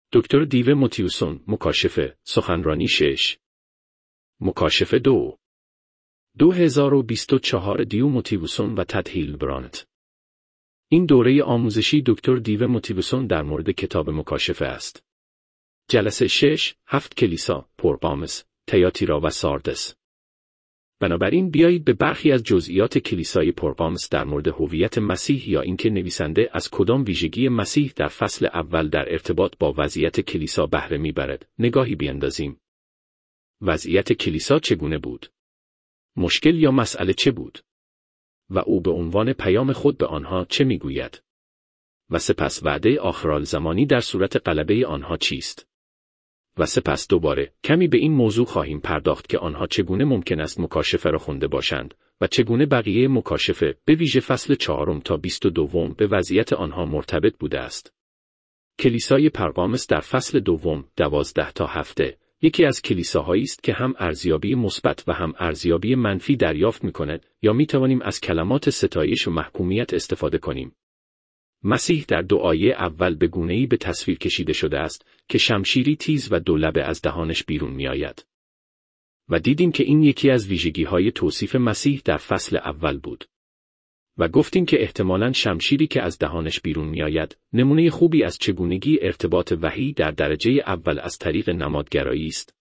دکتر دیو موتیوسون، مکاشفه، سخنرانی 6. مکاشفه 2. 2024 دیو موتیوسون و تد هیلبرانت. این دوره آموزشی دکتر دیو موتیوسون در مورد کتاب مکاشفه است. جلسه 6، 7 کلیسا، پرقامس، تیاتیرا و ساردس. بنابراین بیایید به برخی از جزئیات کلیسای پرقامس در مورد هویت مسیح یا اینکه نویسنده از کدام ویژگی مسیح در فصل اول در ارتباط با وضعیت کلیسا بهره میبرد، نگاهی بیندازیم. وضعیت کلیسا چگونه بود؟ مشکل یا مسئله چه بود؟ و او به عنوان پیام خود به آنها چه میگوید؟ و سپس وعده آخرالزمانی در صورت غلبه آنها چیست؟ و سپس دوباره کمی به این موضوع خواهیم پرداخت که آنها چگونه ممکن است مکاشفه را خونده باشند و چگونه بقیه مکاشفه به ویژه فصل 4 تا 22 به وضعیت آنها مرتبط بوده است. کلیسای پرقامس در فصل 2 12 تا 7 یکی از کلیساهایی است که هم ارزیابی مثبت و هم ارزیابی منفی دریافت می‌کند یا می‌توانیم از کلمات ستایش و محکومیت استفاده کنیم. مسیح در 2 آیه اول به گونه‌ای به تصویر کشیده شده است که شمشیری تیز و 2 لبه از دهانش بیرون می‌آید. و دیدیم که این یکی از ویژگی‌های توصیف مسیح در فصل اول بود. و گفتیم که احتمالاً شمشیری که از دهانش بیرون می‌آید، نمونه خوبی از چگونگی ارتباط وحی در درجه اول از طریق نمادگرایی است.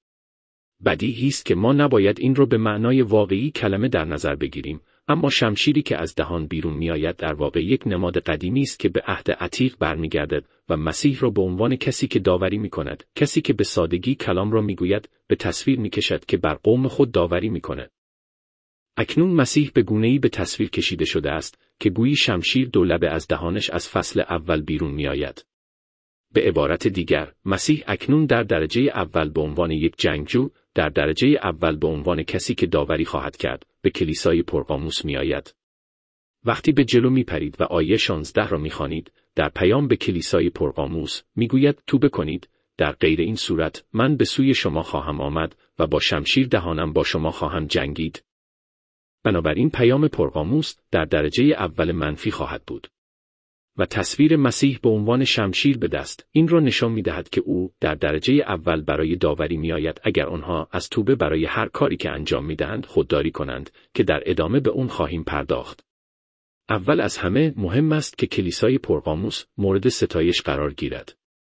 بدیهی است که ما نباید این را به معنای واقعی کلمه در نظر بگیریم، اما شمشیری که از دهان بیرون می‌آید در واقع یک نماد قدیمی است که به عهد عتیق برمیگردد و مسیح را به عنوان کسی که داوری می‌کند، کسی که به سادگی کلام را می‌گوید، به تصویر می‌کشد که بر قوم خود داوری می‌کند. اکنون مسیح به گونه‌ای به تصویر کشیده شده است که گویی شمشیر 2 لبه از دهانش از فصل اول بیرون می‌آید. به عبارت دیگر، مسیح اکنون در درجه اول به عنوان یک جنگجو، در درجه اول به عنوان کسی که داوری خواهد کرد، به کلیسای پرقاموس می‌آید. وقتی به جلو می‌پرید و آیه 16 را می‌خوانید، در پیام به کلیسای پرقاموس می‌گوید توبه کنید، در غیر این صورت من به سوی شما خواهم آمد و با شمشیر دهانم با شما خواهم جنگید. بنابراین پیام پرقاموس در درجه اول منفی خواهد بود. و تصویر مسیح به عنوان شمشیر به دست این را نشان می‌دهد که او در درجه اول برای داوری می‌آید اگر آنها از توبه برای هر کاری که انجام می‌دهند خودداری کنند که در ادامه به اون خواهیم پرداخت. اول از همه مهم است که کلیسای پرقاموس مورد ستایش قرار گیرد.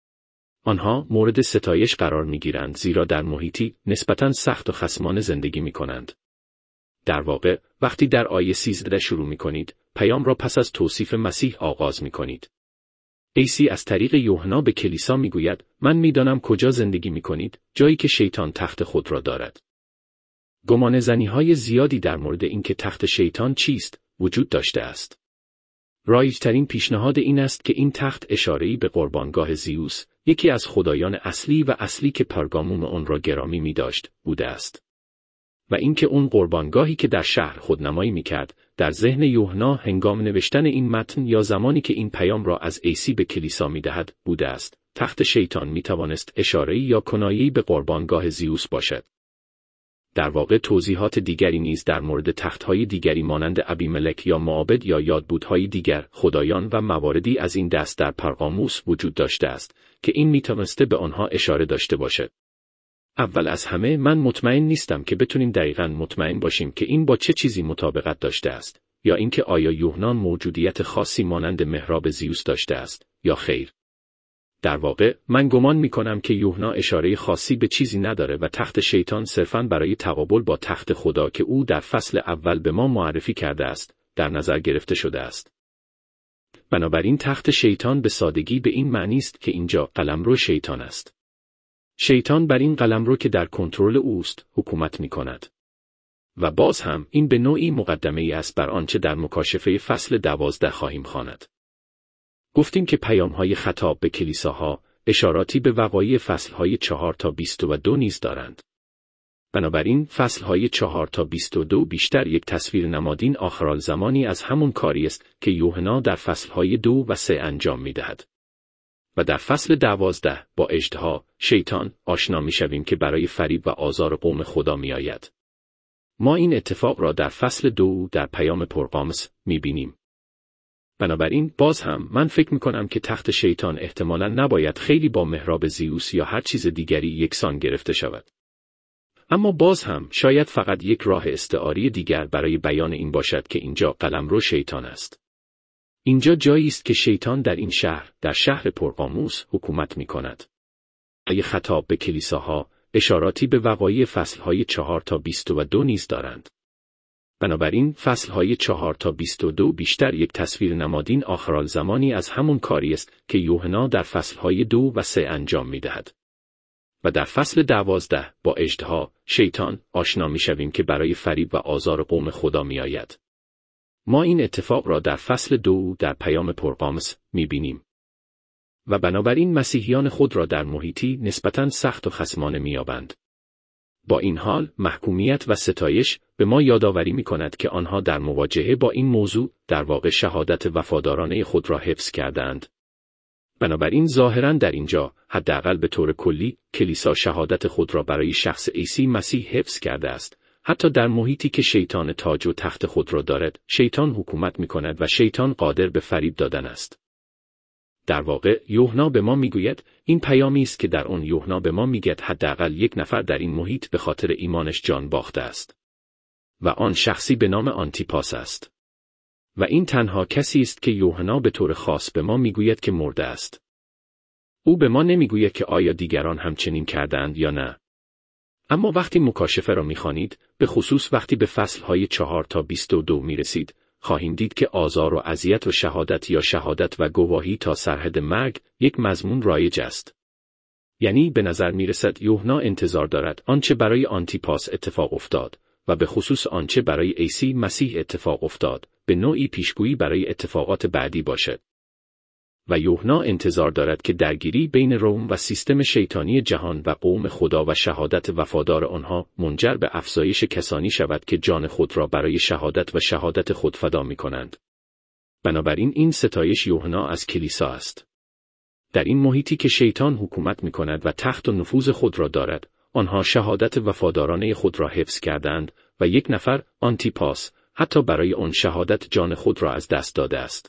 آنها مورد ستایش قرار می‌گیرند زیرا در محیطی نسبتاً سخت و خصمانه زندگی می‌کنند. در واقع وقتی در آیه 13 شروع می‌کنید، پیام را پس از توصیف مسیح آغاز می‌کنید. عیسی از طریق یوحنا به کلیسا می‌گوید من می‌دانم کجا زندگی می‌کنید، جایی که شیطان تخت خود را دارد. گمانه‌زنی‌های زیادی در مورد اینکه تخت شیطان چیست وجود داشته است. رایج‌ترین پیشنهاد این است که این تخت اشاره‌ای به قربانگاه زیوس، یکی از خدایان اصلی که پرگامون آن را گرامی می‌داشت، بوده است. و اینکه اون قربانگاهی که در شهر خودنمایی می‌کرد، در ذهن یوحنا هنگام نوشتن این متن یا زمانی که این پیام را از عیسی به کلیسا می‌دهد، بوده است. تخت شیطان می‌توانست اشاره‌ای یا کنایه‌ای به قربانگاه زیوس باشد. در واقع توضیحات دیگری نیز در مورد تخت‌های دیگری مانند ابیملک یا معابد یا یادبودهای دیگر، خدایان و مواردی از این دست در پرقاموس وجود داشته است که این می‌توانسته به آنها اشاره داشته باشد. اول از همه من مطمئن نیستم که بتونیم دقیقاً مطمئن باشیم که این با چه چیزی مطابقت داشته است، یا اینکه آیا یوحنا موجودیت خاصی مانند محراب زیوس داشته است یا خیر. در واقع من گمان می‌کنم که یوحنا اشاره خاصی به چیزی نداره و تخت شیطان صرفاً برای تقابل با تخت خدا که او در فصل اول به ما معرفی کرده است، در نظر گرفته شده است. بنابراین تخت شیطان به سادگی به این معنی است که اینجا قلمرو شیطان است. شیطان بر این قلمرو که در کنترل اوست حکومت می‌کند. و باز هم این به نوعی مقدمه‌ای است بر آنچه در مکاشفه فصل 12 خواهیم خواند. گفتیم که پیام‌های خطاب به کلیساها اشاراتی به وقایع فصل‌های 4 تا 22 نیز دارند. بنابراین فصل‌های 4 تا 22 بیشتر یک تصویر نمادین آخرالزمانی از همون کاری است که یوحنا در فصل‌های 2 و 3 انجام می‌دهد. و در فصل 12 با اژدها، شیطان، آشنا می‌شویم که برای فریب و آزار قوم خدا می‌آید. ما این اتفاق را در فصل 2 در پیام پرقامس می‌بینیم. بنابراین باز هم من فکر میکنم که تخت شیطان احتمالاً نباید خیلی با محراب زئوس یا هر چیز دیگری یکسان گرفته شود. اما باز هم شاید فقط یک راه استعاری دیگر برای بیان این باشد که اینجا قلمرو شیطان است. اینجا جایی است که شیطان در این شهر، در شهر پرقاموس حکومت میکند. ای خطاب به کلیساها اشاراتی به وقایع فصلهای 4 تا 22 نیز دارند. بنابراین فصلهای 4 تا 22 بیشتر یک تصویر نمادین آخرالزمانی از همون کاری است که یوحنا در فصلهای 2 و 3 انجام می‌دهد. و در فصل 12 با اژدها، شیطان، آشنا می‌شویم که برای فریب و آزار قوم خدا می‌آید. ما این اتفاق را در فصل 2 در پیام پرقاموس می‌بینیم. و بنابراین مسیحیان خود را در محیطی نسبتاً سخت و خصمانه می‌یابند. با این حال محکومیت و ستایش به ما یادآوری می‌کند که آنها در مواجهه با این موضوع در واقع شهادت وفادارانه خود را حفظ کردند. بنابراین ظاهراً در اینجا حداقل به طور کلی کلیسا شهادت خود را برای شخص عیسی مسیح حفظ کرده است. حتی در محیطی که شیطان تاج و تخت خود را دارد، شیطان حکومت می‌کند و شیطان قادر به فریب دادن است. در واقع یوحنا به ما میگوید این پیامی است که در آن یوحنا به ما میگوید حداقل یک نفر در این محیط به خاطر ایمانش جان باخته است و آن شخصی به نام آنتیپاس است. و این تنها کسی است که یوحنا به طور خاص به ما میگوید که مرده است. او به ما نمیگوید که آیا دیگران همچنین کردند یا نه. اما وقتی مکاشفه را میخوانید، به خصوص وقتی به فصلهای 4 تا 22 میرسید، خواهیم دید که آزار و اذیت و شهادت یا شهادت و گواهی تا سرحد مرگ یک مضمون رایج است. یعنی به نظر میرسد یوحنا انتظار دارد آنچه برای آنتیپاس اتفاق افتاد و به خصوص آنچه برای عیسی مسیح اتفاق افتاد به نوعی پیشگویی برای اتفاقات بعدی باشد. و یوحنا انتظار دارد که درگیری بین روم و سیستم شیطانی جهان و قوم خدا و شهادت وفادار آنها منجر به افزایش کسانی شود که جان خود را برای شهادت و شهادت خود فدا می کنند. بنابراین این ستایش یوحنا از کلیسا است. در این محیطی که شیطان حکومت می کند و تخت و نفوذ خود را دارد، آنها شهادت وفادارانه خود را حفظ کردند و یک نفر، آنتیپاس، حتی برای آن شهادت جان خود را از دست داده است.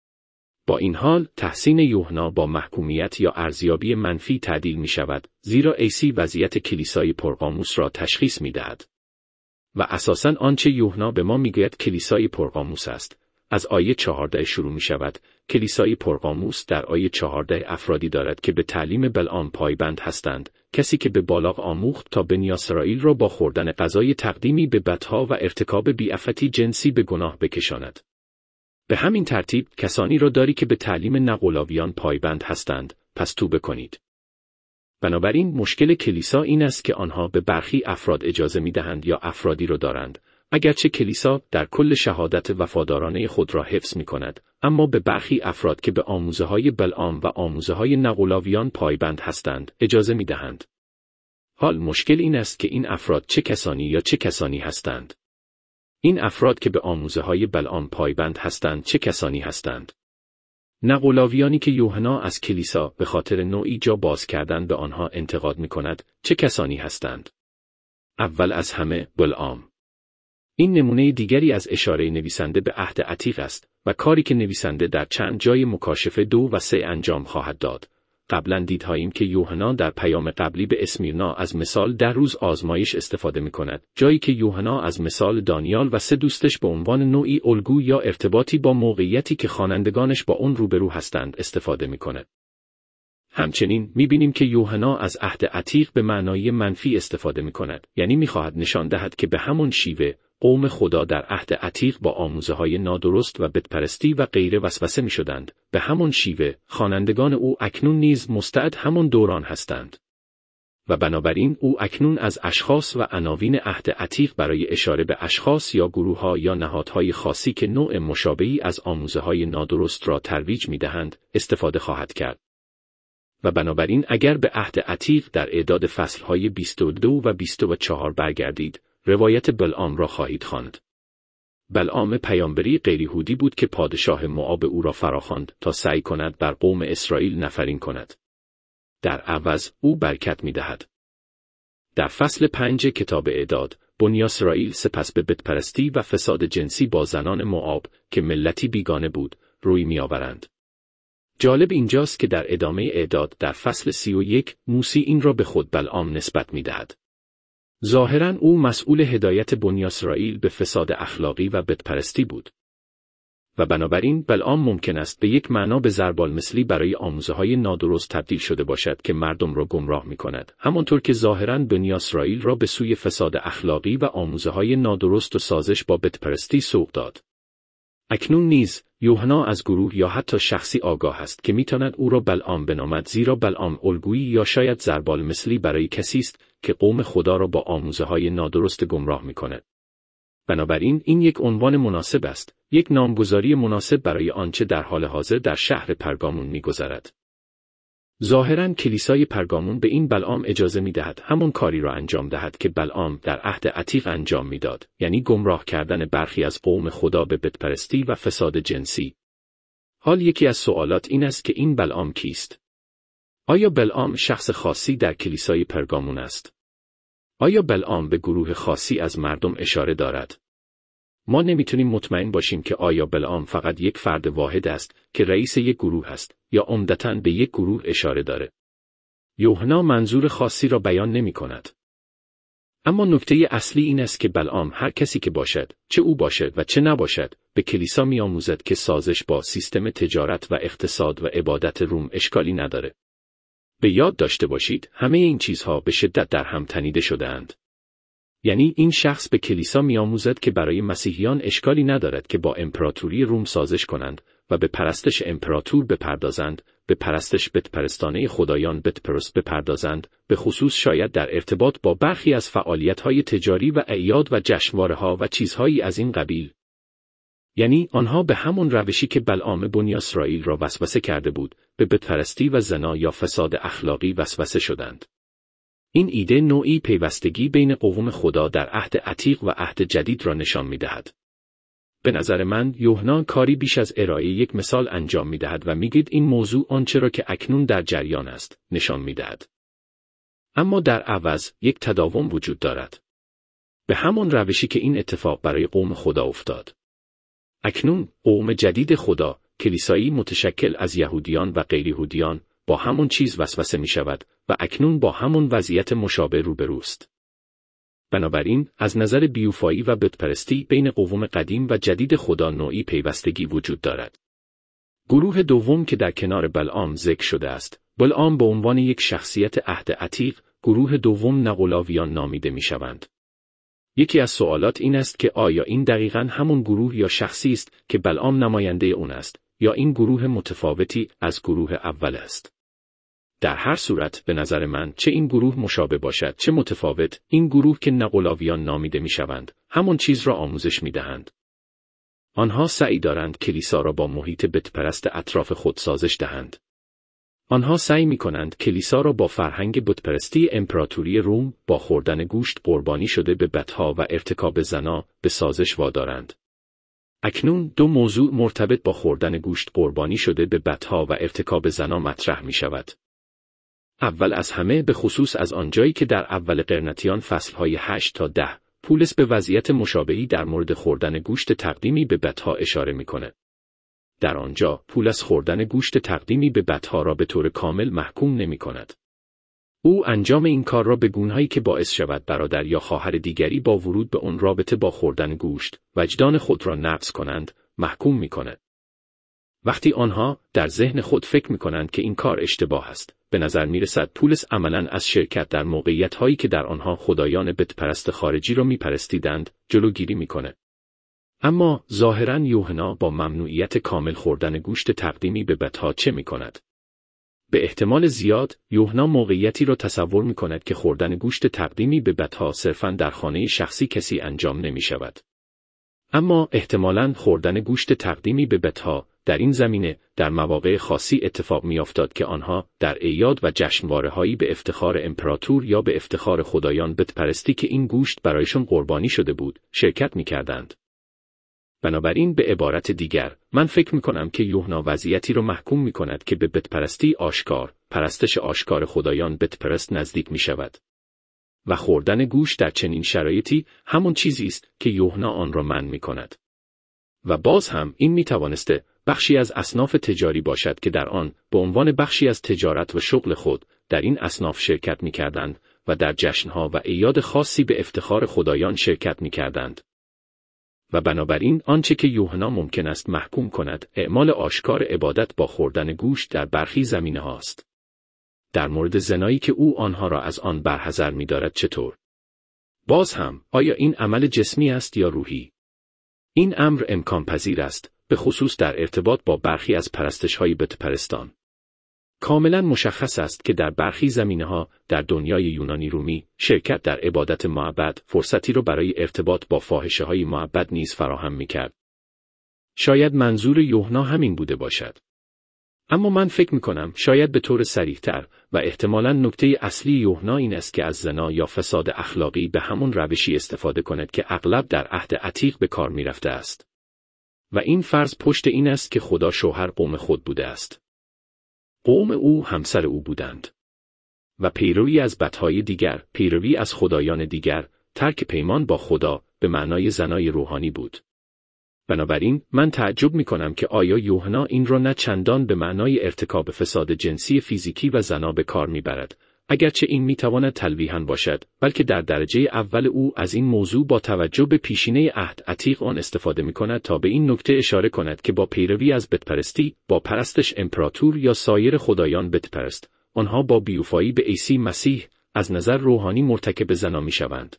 با این حال تحسین یوحنا با محکومیت یا ارزیابی منفی تعدیل می شود، زیرا عیسی وضعیت کلیسای پرقاموس را تشخیص می دهد. و اساساً آنچه یوحنا به ما می گوید کلیسای پرقاموس است. از آیه 14 شروع می شود. کلیسای پرقاموس در آیه 14 افرادی دارد که به تعلیم بلعام پایبند هستند، کسی که به بالاق آموخت تا بنی اسرائیل را با خوردن غذای تقدیمی به بدها و ارتکاب بیعفتی جنسی به گناه بکشاند. به همین ترتیب کسانی را داری که به تعلیم نقولاویان پایبند هستند، پس توبه کنید. بنابراین مشکل کلیسا این است که آنها به برخی افراد اجازه می‌دهند یا افرادی را دارند، اگرچه کلیسا در کل شهادت وفادارانه خود را حفظ می‌کند، اما به برخی افراد که به آموزه‌های بلعام و آموزه‌های نقولاویان پایبند هستند، اجازه می‌دهند. حال مشکل این است که این افراد چه کسانی هستند؟ این افراد که به آموزه‌های بلعام پایبند هستند چه کسانی هستند؟ نقولاویانی که یوحنا از کلیسا به خاطر نوعی جا باز کردن به آنها انتقاد می‌کند، چه کسانی هستند؟ اول از همه بلعام. این نمونه دیگری از اشاره نویسنده به عهد عتیق است و کاری که نویسنده در چند جای مکاشفه 2 و 3 انجام خواهد داد. قبلا دیدهاییم که یوحنا در پیام قبلی به اسمیرنا از مثال 10 روز آزمایش استفاده می‌کند، جایی که یوحنا از مثال دانیال و 3 دوستش به عنوان نوعی الگو یا ارتباطی با موقعیتی که خوانندگانش با اون روبرو هستند استفاده می‌کند. همچنین می‌بینیم که یوحنا از عهد عتیق به معنای منفی استفاده می‌کند، یعنی می‌خواهد نشان دهد که به همون شیوه قوم خدا در عهد عتیق با آموزه‌های نادرست و بتپرستی و غیره وسوسه می‌شدند، به همون شیوه خوانندگان او اکنون نیز مستعد همون دوران هستند. و بنابراین او اکنون از اشخاص و عناوین عهد عتیق برای اشاره به اشخاص یا گروه‌ها یا نهادهای خاصی که نوع مشابهی از آموزه‌های نادرست را ترویج می‌دهند، استفاده خواهد کرد. و بنابراین اگر به عهد عتیق در اعداد فصل‌های 22 و 24 برگردید، روایت بلعام را خواهید خواند. بلعام پیامبری غیریهودی بود که پادشاه موآب او را فراخواند تا سعی کند بر قوم اسرائیل نفرین کند. در عوض او برکت می‌دهد. در فصل 5 کتاب اعداد، بنی اسرائیل سپس به بتپرستی و فساد جنسی با زنان موآب که ملتی بیگانه بود، روی می‌آورند. جالب اینجاست که در ادامه اعداد در فصل 31 موسی این را به خود بلعام نسبت می‌دهد. ظاهراً او مسئول هدایت بنی اسرائیل به فساد اخلاقی و بتپرستی بود. و بنابراین بلعام ممکن است به یک معنا به ضربالمثلی برای آموزه‌های نادرست تبدیل شده باشد که مردم را گمراه می‌کند، همانطور که ظاهراً بنی اسرائیل را به سوی فساد اخلاقی و آموزه‌های نادرست و سازش با بتپرستی سوق داد. اکنون نیز یوحنا از گروه یا حتی شخصی آگاه است که می‌تواند او را بلعام بنامد، زیرا بلعام الگویی یا شاید ضربالمثلی برای کسی است که قوم خدا را با آموزه‌های نادرست گمراه می‌کند. بنابراین این یک عنوان مناسب است، یک نامگذاری مناسب برای آنچه در حال حاضر در شهر پرگامون می‌گذرد. ظاهراً کلیسای پرگامون به این بلعام اجازه می‌دهد همون کاری را انجام دهد که بلعام در عهد عتیق انجام می‌داد، یعنی گمراه کردن برخی از قوم خدا به بتپرستی و فساد جنسی. حال یکی از سوالات این است که این بلعام کیست؟ آیا بلعام شخص خاصی در کلیسای پرگامون است؟ آیا بلعام به گروه خاصی از مردم اشاره دارد؟ ما نمیتونیم مطمئن باشیم که آیا بلعام فقط یک فرد واحد است که رئیس یک گروه است یا عمدتاً به یک گروه اشاره داره. یوحنا منظور خاصی را بیان نمی کند. اما نکته اصلی این است که بلعام هر کسی که باشد، چه او باشد و چه نباشد، به کلیسا می آموزد که سازش با سیستم تجارت و اقتصاد و عبادت روم اشکالی نداره. به یاد داشته باشید همه این چیزها به شدت در هم تنیده شده‌اند. یعنی این شخص به کلیسا می‌آموزد که برای مسیحیان اشکالی ندارد که با امپراتوری روم سازش کنند و به پرستش امپراتور بپردازند، به پرستش بتپرستانه خدایان بتپرست بپردازند، به خصوص شاید در ارتباط با برخی از فعالیت‌های تجاری و اعیاد و جشنواره‌ها و چیزهایی از این قبیل. یعنی آنها به همون روشی که بلعام بنی اسرائیل را وسوسه کرده بود، به بتپرستی و زنا یا فساد اخلاقی وسوسه شدند. این ایده نوعی پیوستگی بین قوم خدا در عهد عتیق و عهد جدید را نشان می‌دهد. به نظر من یوحنا کاری بیش از ارائه یک مثال انجام می‌دهد و می‌گوید این موضوع آنچه را که اکنون در جریان است نشان می‌دهد. اما در عوض یک تداوم وجود دارد. به همان روشی که این اتفاق برای قوم خدا افتاد. اکنون قوم جدید خدا، کلیسایی متشکل از یهودیان و غیر یهودیان، با همون چیز وسوسه می شود و اکنون با همون وضعیت مشابه روبروست. بنابراین از نظر بیوفایی و بتپرستی بین قوم قدیم و جدید خدا نوعی پیوستگی وجود دارد. گروه دوم که در کنار بلعام ذکر شده است، بلعام به عنوان یک شخصیت عهد عتیق، گروه دوم نغلاویان نامیده می شوند. یکی از سوالات این است که آیا این دقیقاً همون گروه یا شخصی است که بلعام نماینده اون است، یا این گروه متفاوتی از گروه اول است؟ در هر صورت به نظر من چه این گروه مشابه باشد چه متفاوت، این گروه که نغلاویان نامیده می شوند، همون چیز را آموزش می دهند. آنها سعی دارند کلیسا را با محیط بتپرست اطراف خود سازش دهند. آنها سعی می کنند کلیسا را با فرهنگ بتپرستی امپراتوری روم، با خوردن گوشت قربانی شده به بتها و ارتکاب زنا، به سازش وادارند. اکنون دو موضوع مرتبط با خوردن گوشت قربانی شده به بتها و ارتکاب زنا مطرح می شود. اول از همه به خصوص از آنجایی که در اول قرنتیان فصلهای 8 تا 10 پولس به وضعیت مشابهی در مورد خوردن گوشت تقدیمی به بتها اشاره می‌کند. در آنجا پولس خوردن گوشت تقدیمی به بتها را به طور کامل محکوم نمی‌کند. او انجام این کار را به گونه‌ای که باعث شود برادر یا خواهر دیگری با ورود به آن رابطه با خوردن گوشت وجدان خود را نقض کنند، محکوم می‌کند. وقتی آنها در ذهن خود فکر می‌کنند که این کار اشتباه است، به نظر می‌رسد پولس عملاً از شرکت در موقعیت‌هایی که در آنها خدایان بتپرست خارجی را می‌پرستیدند، جلوگیری می‌کند. اما ظاهراً یوحنا با ممنوعیت کامل خوردن گوشت تقدیمی به بتها چه می‌کند؟ به احتمال زیاد یوحنا موقعیتی را تصور می‌کند که خوردن گوشت تقدیمی به بتها صرفاً در خانه شخصی کسی انجام نمی‌شود. اما احتمالاً خوردن گوشت تقدیمی به بتها در این زمینه در مواقع خاصی اتفاق می‌افتاد که آنها در اعیاد و جشنواره‌هایی به افتخار امپراتور یا به افتخار خدایان بتپرستی که این گوشت برایشان قربانی شده بود، شرکت می‌کردند. بنابراین به عبارت دیگر، من فکر می‌کنم که یوحنا وضعیتی را محکوم می‌کند که به بتپرستی آشکار، پرستش آشکار خدایان بتپرست نزدیک می‌شود. و خوردن گوشت در چنین شرایطی همون چیزی است که یوحنا آن را منع می‌کند. و باز هم این می‌توانسته بخشی از اصناف تجاری باشد که در آن به عنوان بخشی از تجارت و شغل خود در این اصناف شرکت می‌کردند و در جشن‌ها و اعیاد خاصی به افتخار خدایان شرکت می‌کردند. و بنابراین آنچه که یوحنا ممکن است محکوم کند اعمال آشکار عبادت با خوردن گوشت در برخی زمینه هاست. در مورد زنایی که او آنها را از آن برحذر می‌دارد چطور؟ باز هم، آیا این عمل جسمی است یا روحی؟ این امر امکان پذیر است، به خصوص در ارتباط با برخی از پرستش‌های بتپرستان. کاملا مشخص است که در برخی زمینه‌ها در دنیای یونانی رومی، شرکت در عبادت معبد فرصتی را برای ارتباط با فاحشه‌های معبد نیز فراهم می‌کرد. شاید منظور یوحنا همین بوده باشد. اما من فکر می‌کنم شاید به طور صریح‌تر و احتمالاً نکته اصلی یوحنا این است که از زنا یا فساد اخلاقی به همون روشی استفاده کند که اغلب در عهد عتیق به کار می‌رفته است. و این فرض پشت این است که خدا شوهر قوم خود بوده است. قوم او همسر او بودند. و پیروی از بدهای دیگر، پیروی از خدایان دیگر، ترک پیمان با خدا به معنای زنای روحانی بود. بنابراین من تعجب می‌کنم که آیا یوحنا این را نه چندان به معنای ارتکاب فساد جنسی فیزیکی و زنا به کار می‌برد، اگرچه این می‌تواند تلویحاً باشد، بلکه در درجه اول او از این موضوع با توجه به پیشینه عهد عتیق آن استفاده می‌کند تا به این نکته اشاره کند که با پیروی از بتپرستی، با پرستش امپراتور یا سایر خدایان بتپرست، آنها با بیوفایی به عیسی مسیح از نظر روحانی مرتکب زنا می‌شوند.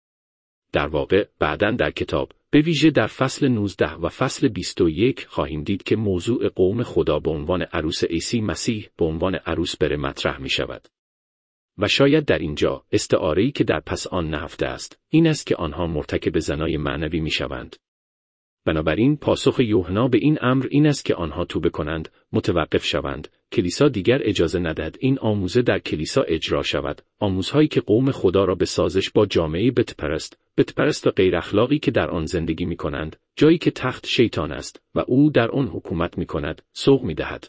در واقع بعداً در کتاب، به ویژه در فصل 19 و فصل 21 خواهیم دید که موضوع قوم خدا به عنوان عروس عیسی مسیح به عنوان عروس بره مطرح می‌شود. و شاید در اینجا استعاره‌ای که در پس آن نهفته است، این است که آنها مرتکب زنای معنوی می‌شوند. بنابراین پاسخ یوحنا به این امر این است که آنها توبه کنند، متوقف شوند، کلیسا دیگر اجازه ندهد این آموزه در کلیسا اجرا شود، آموزهایی که قوم خدا را به سازش با جامعه بتپرست و غیر اخلاقی که در آن زندگی می‌کنند، جایی که تخت شیطان است و او در آن حکومت می‌کند، سوق می‌دهد.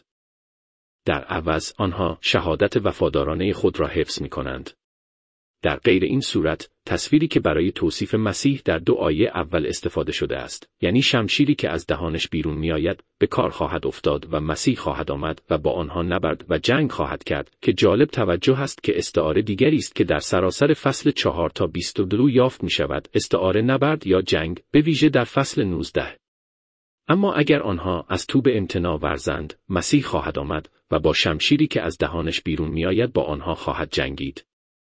در عوض آنها شهادت وفادارانه خود را حفظ می‌کنند. در غیر این صورت، تصویری که برای توصیف مسیح در 2 آیه اول استفاده شده است، یعنی شمشیری که از دهانش بیرون میآید، به کار خواهد افتاد و مسیح خواهد آمد و با آنها نبرد و جنگ خواهد کرد، که جالب توجه است که استعاره دیگری است که در سراسر فصل 4 تا 22 یافت می‌شود، استعاره نبرد یا جنگ، به ویژه در فصل 19. اما اگر آنها از توبه امتناع ورزند، مسیح خواهد آمد و با شمشیری که از دهانش بیرون میآید با آنها خواهد جنگید.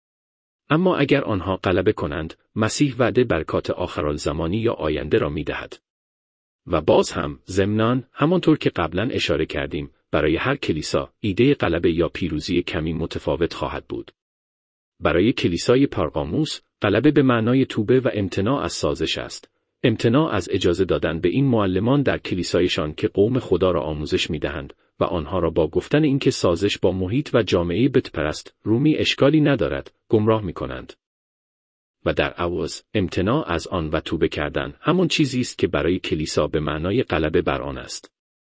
اما اگر آنها غلبه کنند، مسیح وعده برکات آخرالزمانی یا آینده را می‌دهد. و باز هم، ضمناً، همانطور که قبلاً اشاره کردیم، برای هر کلیسا، ایده غلبه یا پیروزی کمی متفاوت خواهد بود. برای کلیسای پرگاموس، غلبه به معنای توبه و امتناع از سازش است. امتناع از اجازه دادن به این معلمان در کلیسایشان که قوم خدا را آموزش می‌دهند و آنها را با گفتن اینکه سازش با محیط و جامعه بتپرست رومی اشکالی ندارد، گمراه می‌کنند. و در عوض، امتناع از آن و توبه کردن همان چیزی است که برای کلیسا به معنای غلبه بر آن است.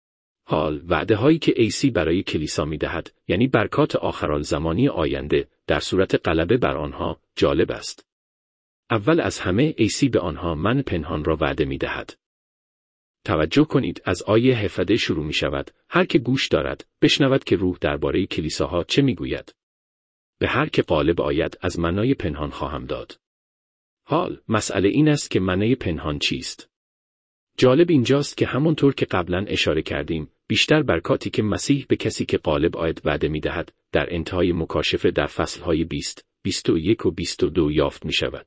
حال وعده هایی که عیسی برای کلیسا می‌دهد، یعنی برکات آخرالزمانی آینده، در صورت غلبه بر آنها، جالب است. اول از همه عیسی به آنها من پنهان را وعده می‌دهد. توجه کنید از آیه 17 شروع می‌شود، هر که گوش دارد، بشنود که روح درباره کلیساها چه می‌گوید. به هر که غالب آید از منای پنهان خواهم داد. حال مسئله این است که منای پنهان چیست؟ جالب اینجاست که همونطور که قبلا اشاره کردیم، بیشتر برکاتی که مسیح به کسی که غالب آید وعده می‌دهد، در انتهای مکاشفه در فصل‌های 20، 21 و 22 یافت می‌شود.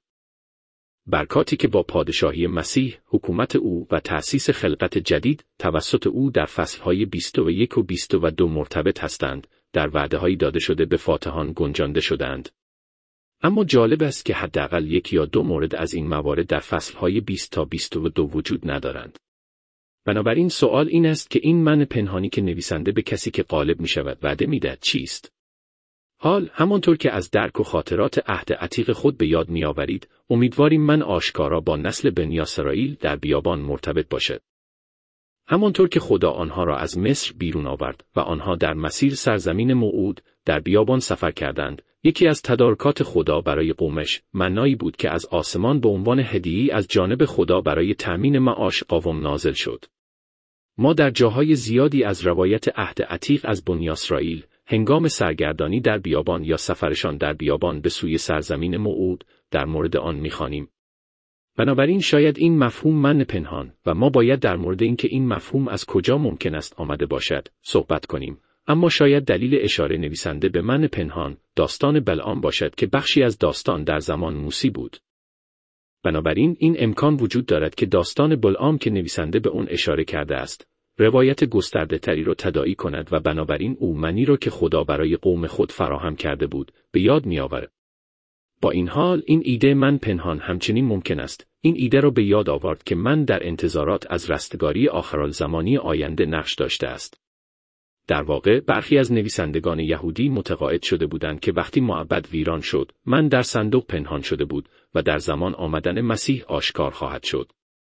برکاتی که با پادشاهی مسیح، حکومت او و تأسیس خلقت جدید توسط او در فصل‌های 21 و 22 مرتبط هستند، در وعده‌هایی داده شده به فاتحان گنجانده شدند. اما جالب است که حداقل 1 یا 2 مورد از این موارد در فصل‌های 20 تا 22 وجود ندارند. بنابراین سوال این است که این من پنهانی که نویسنده به کسی که غالب می‌شود وعده می‌دهد چیست؟ حال همانطور که از درک و خاطرات عهد عتیق خود به یاد می‌آورید، امیدواریم من آشکارا با نسل بنی اسرائیل در بیابان مرتبط باشد. همانطور که خدا آنها را از مصر بیرون آورد و آنها در مسیر سرزمین موعود در بیابان سفر کردند، یکی از تدارکات خدا برای قومش منایی بود که از آسمان به عنوان هدیه‌ای از جانب خدا برای تأمین معاش قوم نازل شد. ما در جاهای زیادی از روایت عهد عتیق از بنی اسرائیل هنگام سرگردانی در بیابان یا سفرشان در بیابان به سوی سرزمین موعود در مورد آن می‌خوانیم. بنابراین شاید این مفهوم من پنهان و ما باید در مورد اینکه این مفهوم از کجا ممکن است آمده باشد صحبت کنیم. اما شاید دلیل اشاره نویسنده به من پنهان داستان بلعام باشد که بخشی از داستان در زمان موسی بود. بنابراین این امکان وجود دارد که داستان بلعام که نویسنده به اون اشاره کرده است، روایت گسترده تری را تداعی کند و بنابراین او منی را که خدا برای قوم خود فراهم کرده بود به یاد می‌آورد. با این حال این ایده من پنهان همچنین ممکن است این ایده را به یاد آورد که من در انتظارات از رستگاری آخرالزمانی آینده نقش داشته است. در واقع برخی از نویسندگان یهودی متقاعد شده بودند که وقتی معبد ویران شد، من در صندوق پنهان شده بود و در زمان آمدن مسیح آشکار خواهد شد.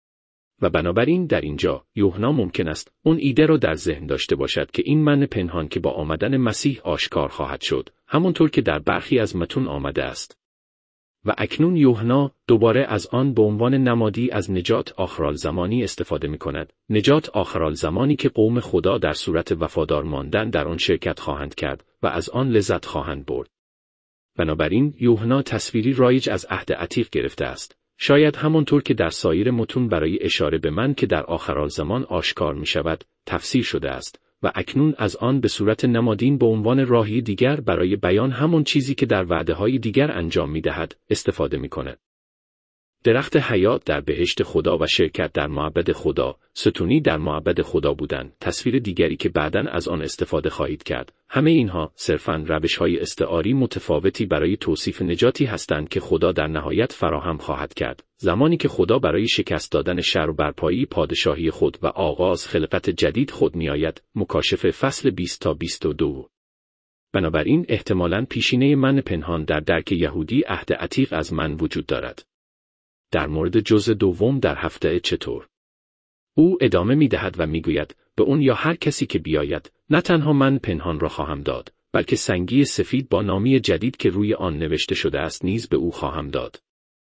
و بنابراین در اینجا یوحنا ممکن است اون ایده را در ذهن داشته باشد که این من پنهان که با آمدن مسیح آشکار خواهد شد، همونطور که در برخی از متون آمده است. و اکنون یوحنا دوباره از آن به عنوان نمادی از نجات آخرالزمانی استفاده می‌کند، نجات آخرالزمانی که قوم خدا در صورت وفادار ماندن در آن شرکت خواهند کرد و از آن لذت خواهند برد. بنابراین یوحنا تصویری رایج از عهد عتیق گرفته است، شاید همانطور که در سایر متون برای اشاره به من که در آخرالزمان آشکار می‌شود تفسیر شده است و اکنون از آن به صورت نمادین به عنوان راهی دیگر برای بیان همان چیزی که در وعده‌های دیگر انجام می‌دهد استفاده می‌کند. درخت حیات در بهشت خدا و شرکت در معبد خدا، ستونی در معبد خدا بودن، تصویر دیگری که بعداً از آن استفاده خواهید کرد. همه اینها صرفاً روش‌های استعاری متفاوتی برای توصیف نجاتی هستند که خدا در نهایت فراهم خواهد کرد، زمانی که خدا برای شکست دادن شر و برپایی پادشاهی خود و آغاز خلقت جدید خود می‌آید. مکاشفه فصل 20 تا 22. بنابراین احتمالاً پیشینه من پنهان در درک یهودی عهد عتیق از من وجود دارد. در مورد جزء دوم در هفته چطور؟ او ادامه می‌دهد و می‌گوید به اون یا هر کسی که بیاید نه تنها من پنهان را خواهم داد، بلکه سنگی سفید با نامی جدید که روی آن نوشته شده است نیز به او خواهم داد.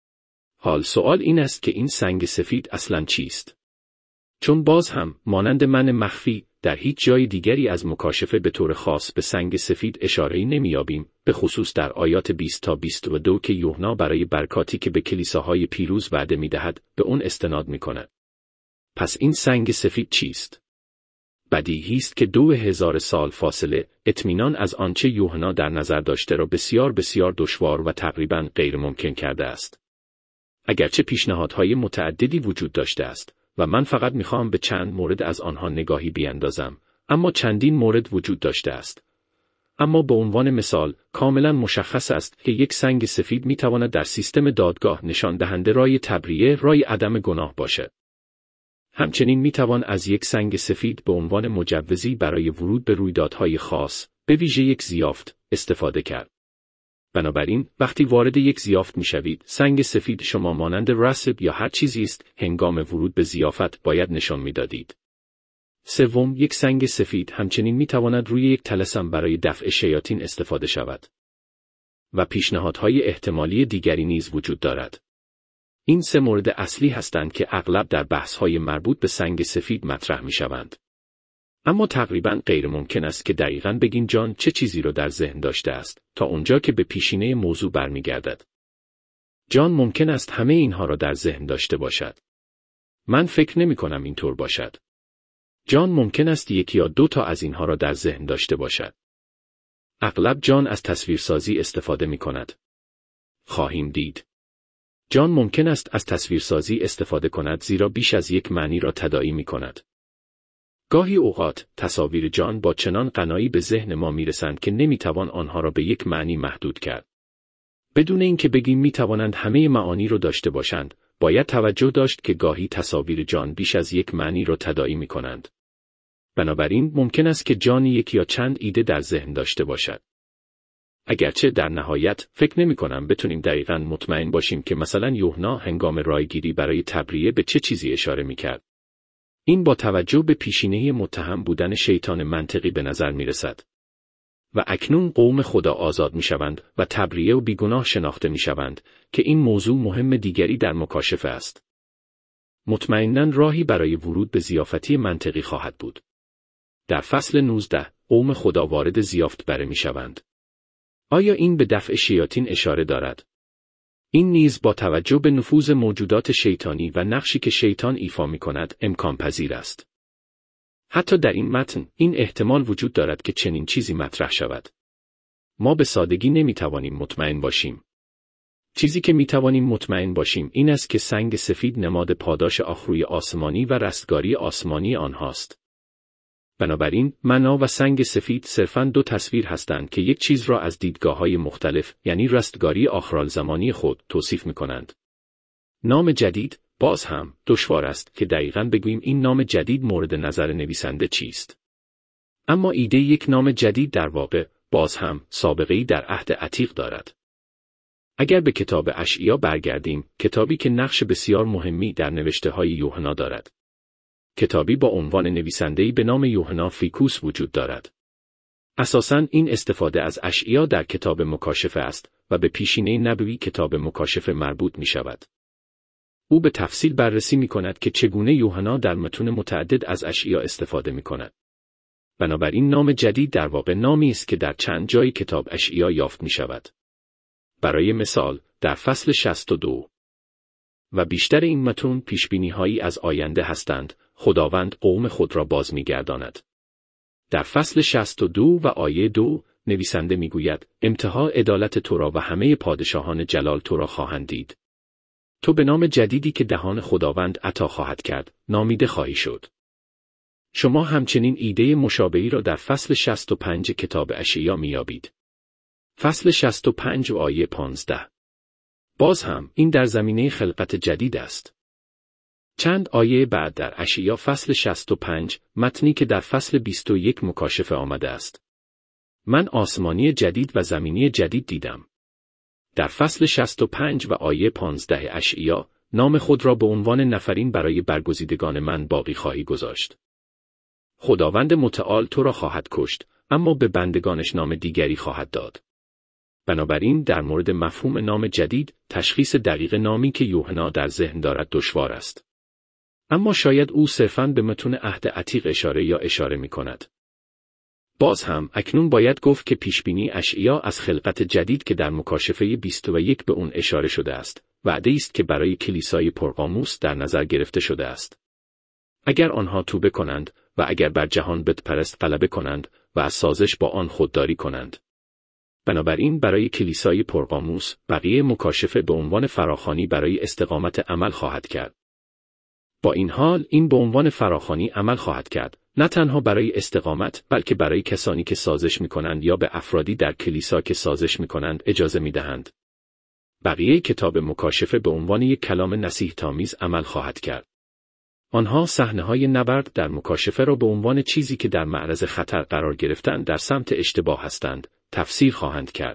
حال سوال این است که این سنگ سفید اصلاً چیست؟ چون باز هم مانند من مخفی در هیچ جای دیگری از مکاشفه به طور خاص به سنگ سفید اشاره‌ای نمی‌یابیم، به خصوص در آیات 20 تا 22 که یوحنا برای برکاتی که به کلیساهای پیروز وعده می‌دهد به اون استناد می‌کند. پس این سنگ سفید چیست؟ بدیهی است که 2000 سال فاصله اطمینان از آنچه یوحنا در نظر داشته را بسیار بسیار دشوار و تقریباً غیر ممکن کرده است. اگرچه پیشنهادهای متعددی وجود داشته است و من فقط می‌خوام به چند مورد از آنها نگاهی بیاندازم، اما چندین مورد وجود داشته است. اما به عنوان مثال کاملا مشخص است که یک سنگ سفید می‌تواند در سیستم دادگاه نشان دهنده رای تبریه، رای عدم گناه باشد. همچنین می‌توان از یک سنگ سفید به عنوان مجوزی برای ورود به رویدادهای خاص، به ویژه یک ضیافت، استفاده کرد. بنابراین وقتی وارد یک ضیافت می‌شوید، سنگ سفید شما مانند رسب یا هر چیزی است هنگام ورود به ضیافت باید نشان می‌دادید. سوم، یک سنگ سفید همچنین می‌تواند روی یک طلسم برای دفع شیاطین استفاده شود. و پیشنهادهای احتمالی دیگری نیز وجود دارد. این سه مورد اصلی هستند که اغلب در بحث‌های مربوط به سنگ سفید مطرح می‌شوند. اما تقریباً غیر ممکن است که دقیقاً بگین جان چه چیزی را در ذهن داشته است تا اونجا که به پیشینه موضوع برمیگردد. جان ممکن است همه اینها را در ذهن داشته باشد. من فکر نمی‌کنم اینطور باشد. جان ممکن است یکی یا دو تا از اینها را در ذهن داشته باشد. اغلب جان از تصویرسازی استفاده می‌کند. خواهیم دید. جان ممکن است از تصویرسازی استفاده کند زیرا بیش از یک معنی را تداعی می‌کند. گاهی اوقات تصاویر جان با چنان غنایی به ذهن ما میرسند که نمیتوان آنها را به یک معنی محدود کرد. بدون اینکه بگیم میتوانند همه معانی را داشته باشند، باید توجه داشت که گاهی تصاویر جان بیش از یک معنی را تداعی میکنند. بنابراین ممکن است که جان یک یا چند ایده در ذهن داشته باشد. اگرچه در نهایت فکر نمی‌کنم بتونیم دقیقاً مطمئن باشیم که مثلا یوحنا هنگام رایگیری برای تبریه به چه چیزی اشاره میکرد. این با توجه به پیشینه متهم بودن شیطان منطقی به نظر میرسد. و اکنون قوم خدا آزاد میشوند و تبریه و بیگناه شناخته میشوند که این موضوع مهم دیگری در مکاشفه است. مطمئناً راهی برای ورود به ضیافتی منطقی خواهد بود. در فصل 19 قوم خدا وارد ضیافت بره میشوند. آیا این به دفع شیاطین اشاره دارد؟ این نیز با توجه به نفوذ موجودات شیطانی و نقشی که شیطان ایفا می‌کند امکان پذیر است. حتی در این متن این احتمال وجود دارد که چنین چیزی مطرح شود. ما به سادگی نمی‌توانیم مطمئن باشیم. چیزی که می‌توانیم مطمئن باشیم این است که سنگ سفید نماد پاداش آخروی آسمانی و رستگاری آسمانی آنهاست. بنابراین منا و سنگ سفید صرفاً دو تصویر هستند که یک چیز را از دیدگاه‌های مختلف، یعنی رستگاری آخرالزمانی خود، توصیف می‌کنند. نام جدید باز هم دشوار است که دقیقاً بگوییم این نام جدید مورد نظر نویسنده چیست. اما ایده یک نام جدید در واقع باز هم سابقه‌ای در عهد عتیق دارد. اگر به کتاب اشعیا برگردیم، کتابی که نقش بسیار مهمی در نوشته‌های یوحنا دارد. کتابی با عنوان نویسنده‌ای به نام یوحنا فیکوس وجود دارد. اساساً این استفاده از اشعیا در کتاب مکاشفه است و به پیشینه نبوی کتاب مکاشفه مربوط می شود. او به تفصیل بررسی می کند که چگونه یوحنا در متون متعدد از اشعیا استفاده می کند. بنابراین نام جدید در واقع نامی است که در چند جای کتاب اشعیا یافت می شود. برای مثال، در فصل 62 و بیشتر این متون پیشبینی‌هایی از آینده هستند. خداوند قوم خود را باز می‌گرداند. در فصل 62 و آیه 2 نویسنده می‌گوید انتها عدالت تو را و همه پادشاهان جلال تو را خواهند دید. تو به نام جدیدی که دهان خداوند عطا خواهد کرد نامیده خواهی شد. شما همچنین ایده مشابهی را در فصل 65 کتاب اشعیا می‌یابید. فصل 65 و آیه 15. باز هم این در زمینه خلقت جدید است. چند آیه بعد در اشعیا فصل 65 متنی که در فصل 21 مکاشفه آمده است. من آسمانی جدید و زمینی جدید دیدم. در فصل 65 و آیه 15 اشعیا نام خود را به عنوان نفرین برای برگزیدگان من باقی خواهی گذاشت. خداوند متعال تو را خواهد کشت، اما به بندگانش نام دیگری خواهد داد. بنابراین در مورد مفهوم نام جدید تشخیص دقیق نامی که یوحنا در ذهن دارد دشوار است. اما شاید او صرفاً به متون عهد عتیق اشاره می کند. باز هم اکنون باید گفت که پیشبینی اشعیا از خلقت جدید که در مکاشفه 21 به اون اشاره شده است، وعده‌ای است که برای کلیسای پرقاموس در نظر گرفته شده است. اگر آنها توبه کنند و اگر بر جهان بتپرست غلبه کنند و از سازش با آن خودداری کنند. بنابراین برای کلیسای پرقاموس بقیه مکاشفه به عنوان فراخوانی برای استقامت عمل خواهد کرد. با این حال این به عنوان فراخوانی عمل خواهد کرد، نه تنها برای استقامت بلکه برای کسانی که سازش می‌کنند یا به افرادی در کلیسا که سازش می‌کنند اجازه می‌دهند. بقیه کتاب مکاشفه به عنوان یک کلام نصیحت‌آمیز عمل خواهد کرد. آنها صحنه‌های نبرد در مکاشفه را به عنوان چیزی که در معرض خطر قرار گرفتن در سمت اشتباه هستند، تفسیر خواهند کرد.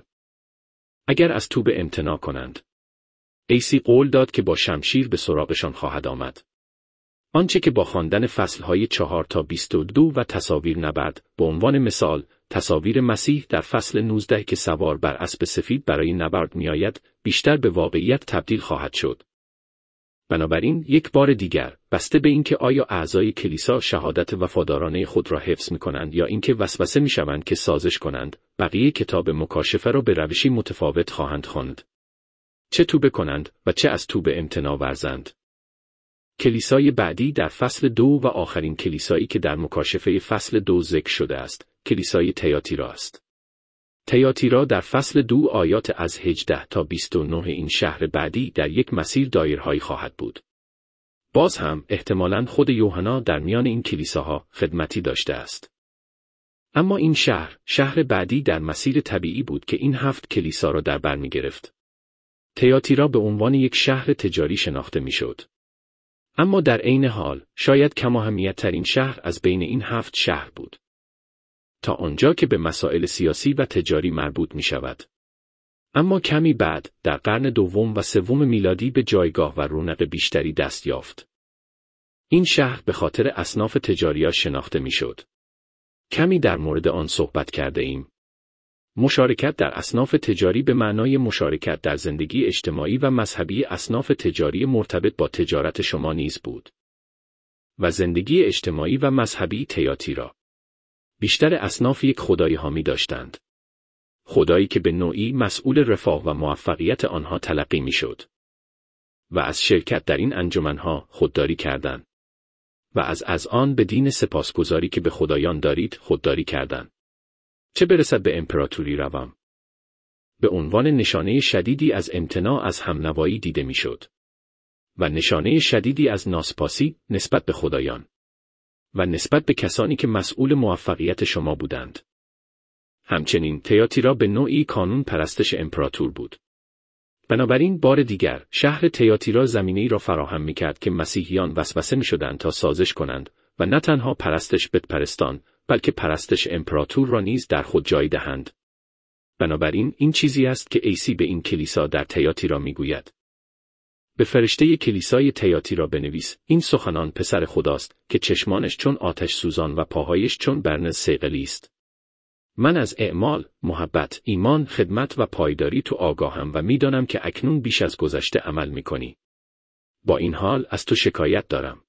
اگر از توبه امتناع کنند. عیسی قول داد که با شمشیر به سراغشان خواهد آمد. آنچه که با خواندن فصلهای 4 تا 22 و تصاویر نبرد، به عنوان مثال، تصاویر مسیح در فصل 19 که سوار بر اسب سفید برای نبرد می‌آید، بیشتر به واقعیت تبدیل خواهد شد. بنابراین یک بار دیگر، بسته به اینکه آیا اعضای کلیسا شهادت وفادارانه خود را حفظ می‌کنند یا اینکه وسوسه می‌شوند که سازش کنند، بقیه کتاب مکاشفه را به روشی متفاوت خواهند خواند. چه توبه کنند و چه از توبه امتناع ورزند. کلیسای بعدی در فصل 2 و آخرین کلیسایی که در مکاشفه فصل 2 ذکر شده است، کلیسای تیاتیرا است. تیاتیرا در فصل 2 آیات از 18 تا 29 این شهر بعدی در یک مسیر دایرهایی خواهد بود. باز هم احتمالاً خود یوحنا در میان این کلیساها خدمتی داشته است. اما این شهر بعدی در مسیر طبیعی بود که این 7 کلیسا را در بر می گرفت. تیاتیرا به عنوان یک شهر تجاری شناخته می شد. اما در عین حال شاید کم اهمیت‌ترین شهر از بین این 7 شهر بود. تا آنجا که به مسائل سیاسی و تجاری مربوط می شود. اما کمی بعد در قرن دوم و سوم میلادی به جایگاه و رونق بیشتری دست یافت. این شهر به خاطر اصناف تجاری‌اش شناخته می شد. کمی در مورد آن صحبت کرده ایم. مشارکت در اصناف تجاری به معنای مشارکت در زندگی اجتماعی و مذهبی اصناف تجاری مرتبط با تجارت شما نیز بود. و زندگی اجتماعی و مذهبی تیاتیرا. بیشتر اصناف یک خدای حامی داشتند. خدایی که به نوعی مسئول رفاه و موفقیت آنها تلقی میشد. و از شرکت در این انجمنها خودداری کردند. و از آن به دین سپاسگزاری که به خدایان دارید خودداری کردند. چه برسد به امپراتوری روم. به عنوان نشانه شدیدی از امتناع از همنوایی دیده میشد. و نشانه شدیدی از ناسپاسی نسبت به خدایان. و نسبت به کسانی که مسئول موفقیت شما بودند. همچنین تیاتیرا به نوعی کانون پرستش امپراتور بود. بنابراین بار دیگر شهر تیاتیرا زمینه‌ای را فراهم می‌کرد که مسیحیان وسوسه می‌شدند تا سازش کنند و نه تنها پرستش بتپرستان بلکه پرستش امپراتور را نیز در خود جای دهند. بنابراین این چیزی است که عیسی به این کلیسا در تیاتیرا می‌گوید. به فرشته کلیسای تیاتیرا بنویس: این سخنان پسر خداست که چشمانش چون آتش سوزان و پاهایش چون برنز صیقلی است. من از اعمال، محبت، ایمان، خدمت و پایداری تو آگاهم و میدانم که اکنون بیش از گذشته عمل میکنی. با این حال از تو شکایت دارم.